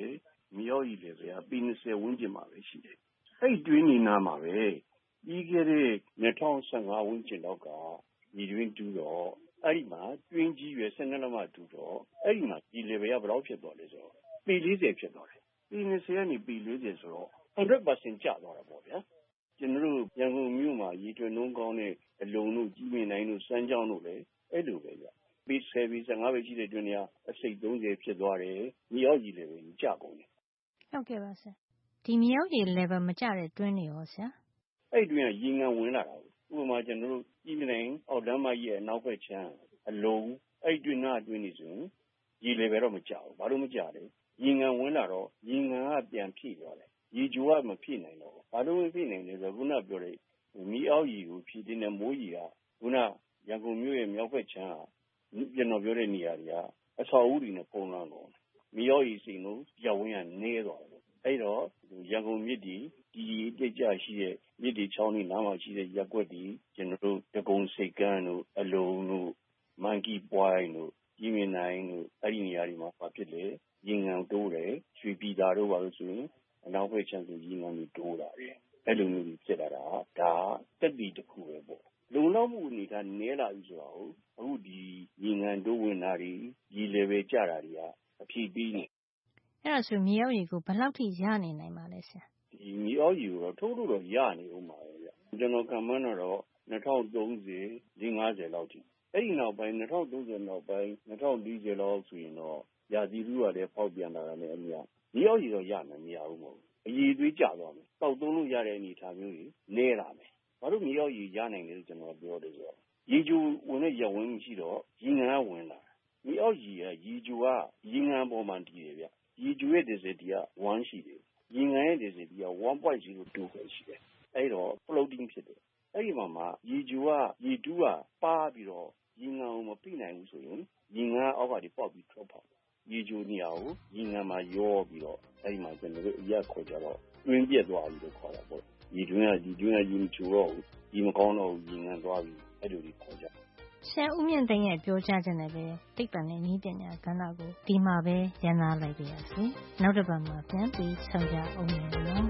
မြေအောက်ရေလေပဲကပေနှစ်ဆယ်ဝန်းကျင်မှာပဲရှိတယ်အဲ့တွင်းနေနာမှာပဲပြီးခဲ့တဲ့၂၀၁၅ဝန်းကျင်လောက်ကဒီတွင်းတူတော့အဲ့ဒီမှာတွင်းကြီးရွယ်၁၂လက်မတူတော့အဲ့ဒီမှာဒီလေပဲကဘယ်လောက်ဖြစ်သွားလဲဆိုတော့ပေ၄၀ဖြစ်သွားတယ်ပေ၂၀ကနေပေ၄၀ဆိုတော့one hundred percent ကျသွားတာပေါ့ဗျာကျွန်တော်တို့ရန်ကုန်မြို့မှာရေတွင်းနှုံးကောင်းတဲ့အလုံတို့ကြီးမြင့်တိုင်းတို့စမ်းကြောင်းတို့လည်းအဲ့လိုပဲဗျပေဆယ်ပေဆယ်ငါးပေရှိတဲ့တွင်းတွေကအစိတ်သုံးဆယ်ဖြစ်သွားတယ်မြေအောက်ရေလေပဲကျကုန်တယ်ဟုတ်ကဲ့ပါဆရာဒီမြေအောက်ရေ level မကျတဲ့တွင်းတွေရောဆရာအဲ့တွင်းကရေငံဝင်လာတာဥပမာကျွန်တော်တို့ကြီးမြင့်တိုင်းအောက်လမ်းမကြီးရဲ့နောက်ဘက်ချမ်းအလုံးအဲ့တွင်းနာတွင်းနေဆိုရင်ရေလေပဲတော့မကျဘူးဘာလို့မကျလဲရေငံဝင်လာတော့ရေငံကပြန်ဖြည့်သွားတယ်ရေကြိုးကမဖြည့်နိုင်တော့ဘာလို့မဖြည့်နိုင်လဲဆိုတော့ခုနပြောတဲ့မြေအောက်ရေကိုဖြည့်တဲ့မိုးရေကခုနရန်ကုန်မြို့ရဲ့မြောက်ဘက်ချမ်းကကျွန်တော်ပြောတဲ့နေရာတွေကအဆောက်အဦတွေနဲ့ပုံလာတော့မြေအောက်ရေစိမ်လို့ရောက်ဝင်ရနေသွားတယ်အဲ့တော့ရန်ကုန်မြစ်ဒီဒီတိတ်ကြရှိတဲ့မြစ်ဒီချောင်းတွေနားမှာရှိတဲ့ရပ်ကွက်တွေကျွန်တော်တို့တကုံစိတ်ကန်းတို့အလုံတို့မန်ကီပွိုင်းတို့ကြီးမြင့်နိုင်တို့အဲ့ဒီနေရာတွေမှာဖြစ်လေရေငံတိုးတယ်ရွှေပြည်သာတို့ပါလို့ဆိုရင်အနောက်ဘက်ချမ်းဆိုရေငံတွေတိုးလာတယ်အဲ့လိုမျိုးဖြစ်လာတာဒါတက်တီတစ်ခုပဲပေါ့လုံလောက်မှုအနေကနဲလာပြီဆိုတော့အခုဒီရေငံတိုးဝင်တာတွေရေလေပဲကျတာတွေကအဖြည့်ပြီးနေအဲ့ဒါဆိုမြေအောက်ရေကိုဘယ်လောက်ထိရနေနိုင်ပါလဲဆရာဒီမြေအောက်ရေကိုတော့ထုတ်လို့တော့ရနေဦးမှာပဲဗျကျွန်တော်ကမှန်းတော့၂၀၃၀ ၄၅၀လောက်ထိအဲ့ဒီနောက်ပိုင်း၂၀၃၀နောက်ပိုင်း၂၀၄၀လောက်ဆိုရင်တော့ရာသီဥတုကလည်းပေါက်ပြန်လာတာနဲ့အများမြေအောက်ရေတော့ရမယ်မရဘူးမဟုတ်အရည်သွေးကျသွားမယ်တောက်သုံးလို့ရတဲ့အနေအထားမျိုးကြီးနဲလာမယ်ဘာလို့မြေအောက်ရေရနိုင်လဲလို့ကျွန်တော်ပြောတယ်ဆိုတော့ရေကြိုဝင်တဲ့ရက်ဝင်ရှိတော့ရေငံကဝင်လာမြေအောက်ရေကရေကြိုကရေငံပေါ်မှာတည်တယ်ဗျရေကြိုရဲ့ density ကoneရှိတယ်ရေငံရဲ့ density ကone point zero two ပဲရှိတယ်အဲ့တော့ floating ဖြစ်တယ်အဲ့ဒီမှာမှာရေကြိုကရေတူးကပါပြီးတော့ရေငံကိုမပြိနိုင်ဘူးဆိုရင်ရေငံအောက်ကနေပေါက်ပြီးထွက်ပေါက်ရေကြိုနေရာကိုရေငံမှာရောပြီးတော့အဲ့ဒီမှာကျွန်တော်တို့အရက်ခေါ်ကြတော့တွင်းပြက်သွားပြီလို့ခေါ်တာပေါ့ရေတွင်းကဒီတွင်းကရေချိုတော့ဒီမကောင်းတော့ရေငံသွားပြီအဲ့လိုကြီးခေါ်ကြဆရာဦးမြင့်သိန်းရဲ့ပြောကြားချက်နဲ့ပဲသိပ္ပံနဲ့နည်းပညာကဏ္ဍကိုဒီမှာပဲရန်သားလိုက်ပါရစေနောက်တစ်ပတ်မှာပြန်ပြီးဆောင်ကြအောင်မယ်နော်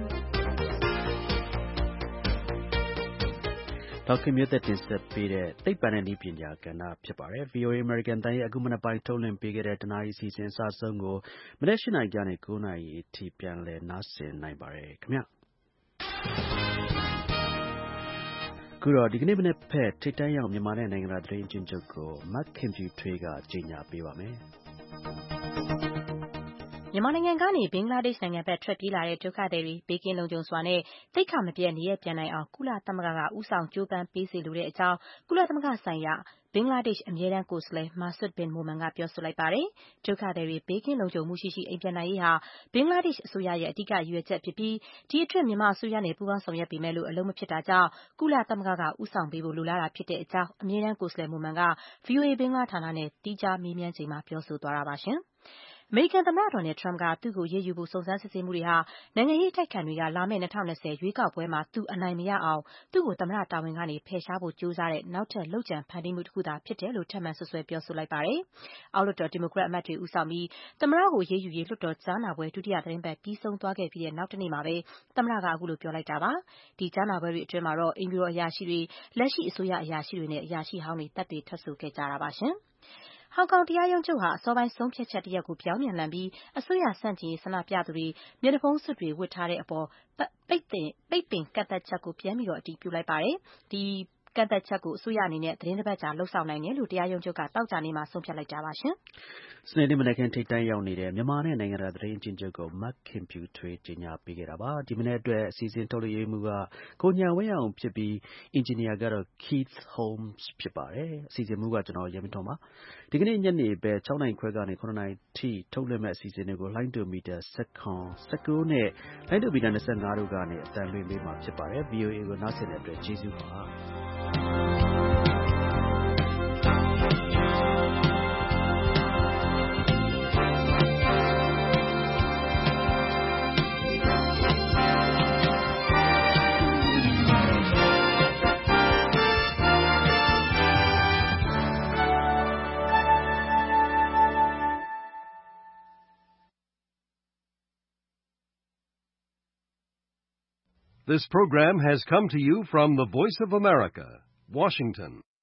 ဒေါက်ခင်မျိုးသက်တင်ဆက်ပေးတဲ့သိပ္ပံနဲ့နည်းပညာကဏ္ဍဖြစ်ပါတယ် ဗွီအိုအေ American တန်ရဲ့အခုမနက်ပိုင်းထုတ်လွှင့်ပေးခဲ့တဲ့တနားရီစီစဉ်အစဆုံးကိုမနက်၈နာရီကနေ၉နာရီအထိပြန်လည်နားဆင်နိုင်ပါတယ်ခင်ဗျခုတော့ဒီကနေ့မနေ့ဖက်ထိတ်တန်းရောက်မြန်မာနဲ့နိုင်ငံသားသတင်းချင်းချုပ်ကိုမတ်ခင်ဖြူထွေးကကြေညာပေးပါမယ်မြန်မာနိုင်ငံကနေဘင်္ဂလားဒေ့ရှ်နိုင်ငံဘက်ထွက်ပြေးလာတဲ့ဒုက္ခသည်တွေဘေးကင်းလုံခြုံစွာနဲ့သိက္ခာမပြတ်နေရပြန်နိုင်အောင်ကုလသမဂ္ဂကဦးဆောင်ကြိုးပမ်းပေးစေလိုတဲ့အကြောင်းကုလသမဂ္ဂဆိုင်ရာဘင်္ဂလားဒေ့ရှ်အမြဲတမ်းကိုယ်စားလှယ် Masud Bin Momen ကပြောဆိုလိုက်ပါတယ်။ဒုက္ခသည်တွေဘေးကင်းလုံခြုံမှုရှိရှိအိမ်ပြန်နိုင်ရေးဟာဘင်္ဂလားဒေ့ရှ်အစိုးရရဲ့အဓိကရည်ရွယ်ချက်ဖြစ်ပြီးဒီအတွက်မြန်မာအစိုးရနဲ့ပူးပေါင်းဆောင်ရွက်ပေးမယ်လို့အလုံးမဖြစ်တာကြောင့်ကုလသမဂ္ဂကဦးဆောင်ပေးဖို့လိုလားတာဖြစ်တဲ့အကြောင်းအမြဲတမ်းကိုယ်စားလှယ် Momen က ဗွီအိုအေ ဘင်္ဂလားဌာနနဲ့သီးခြားမေးမြန်းချိန်မှာပြောဆိုသွားတာပါရှင်။အမေရိကန်သမ္မတဒေါ်နယ်ထရမ့်ကသူ့ကိုအရေးယူဖို့စုံစမ်းစစ်ဆေးမှုတွေဟာနိုင်ငံရေးအတိုက်အခံတွေကလာမယ့်၂၀၂၀ရွေးကောက်ပွဲမှာသူအနိုင်မရအောင်သူ့ကိုသမ္မတတာဝန်ကနေဖယ်ရှားဖို့ကြိုးစားတဲ့နောက်ထပ်လုပ်ကြံဖန်တီးမှုတစ်ခုသာဖြစ်တယ်လို့ထပ်မံဆွဆွဲပြောဆိုလိုက်ပါတယ်။အောက်လွှတ်တော်ဒီမိုကရက်အမတ်တွေဦးဆောင်ပြီးသမ္မတကိုအရေးယူရေးလွှတ်တော်ကြားနာပွဲဒုတိယသီတင်းပတ်ပြီးဆုံးသွားခဲ့ပြီးတဲ့နောက်တနေ့မှာပဲသမ္မတကအခုလိုပြောလိုက်တာပါ။ဒီကြားနာပွဲတွေအတွင်းမှာတော့အိမ်ဖြူတော်အရာရှိတွေလက်ရှိအစိုးရအရာရှိတွေနဲ့အရာရှိဟောင်းတွေတပ်တွေထွက်ဆိုခဲ့ကြတာပါရှင်။ဟောင်ကောင်တရားရုံးချုပ်ဟာအစောပိုင်းဆုံးဖြတ်ချက်တရပ်ကိုပြောင်းပြန်လှန်ပြီးအစိုးရဆန့်ကျင်ရေးဆန္ဒပြသူတွေမျက်နှာဖုံးစွပ်တွေဝတ်ထားတဲ့အပေါ်ပိတ်ပင်ပိတ်ပင်ကန့်သက်ချက်ကိုပြန်ပြီးတော့အတည်ပြုလိုက်ပါတယ်။ဒီကန့်သက်ချက်ကိုအစိုးရအနေနဲ့သတင်းတစ်ပတ်ကြာလှုပ်ဆောင်နိုင်တယ်လို့တရားရုံးချုပ်ကတောက်ကြနေမှာဆုံးဖြတ်လိုက်တာပါရှင်။စနေနေ့မနက်ခင်းထိတ်တန်းရောက်နေတဲ့မြန်မာနဲ့နိုင်ငံသားသတင်းချင်းချုပ်ကိုမတ်ခင်ဖြူထွေးကြေညာပေးခဲ့တာပါ။ဒီမနေ့အတွက်အစီအစဉ်ထုတ်လွှင့်ရေးမှူးကကိုညာဝဲအောင်ဖြစ်ပြီးအင်ဂျင်နီယာကတော့ Keith Holmes ဖြစ်ပါတယ်။အစီအစဉ်မှူးကကျွန်တော်ရဲမထွန်းပါ။ဒီကနေ့ညနေပဲ၆နာရီခွဲကနေခုနှစ်နာရီထိထုတ်လွှင့်မဲ့အစီအစဉ်တွေကိုလိုင်းဒိုမီတာ၁၉နဲ့လိုင်းဒိုမီတာ၂၅တို့ကနေအတန်လွှင့်ပေးမှာဖြစ်ပါတယ်။ ဗွီအိုအေကိုနားဆင်တဲ့အတွက်ကျေးဇူးပါ This program has come to you from the Voice of America, Washington.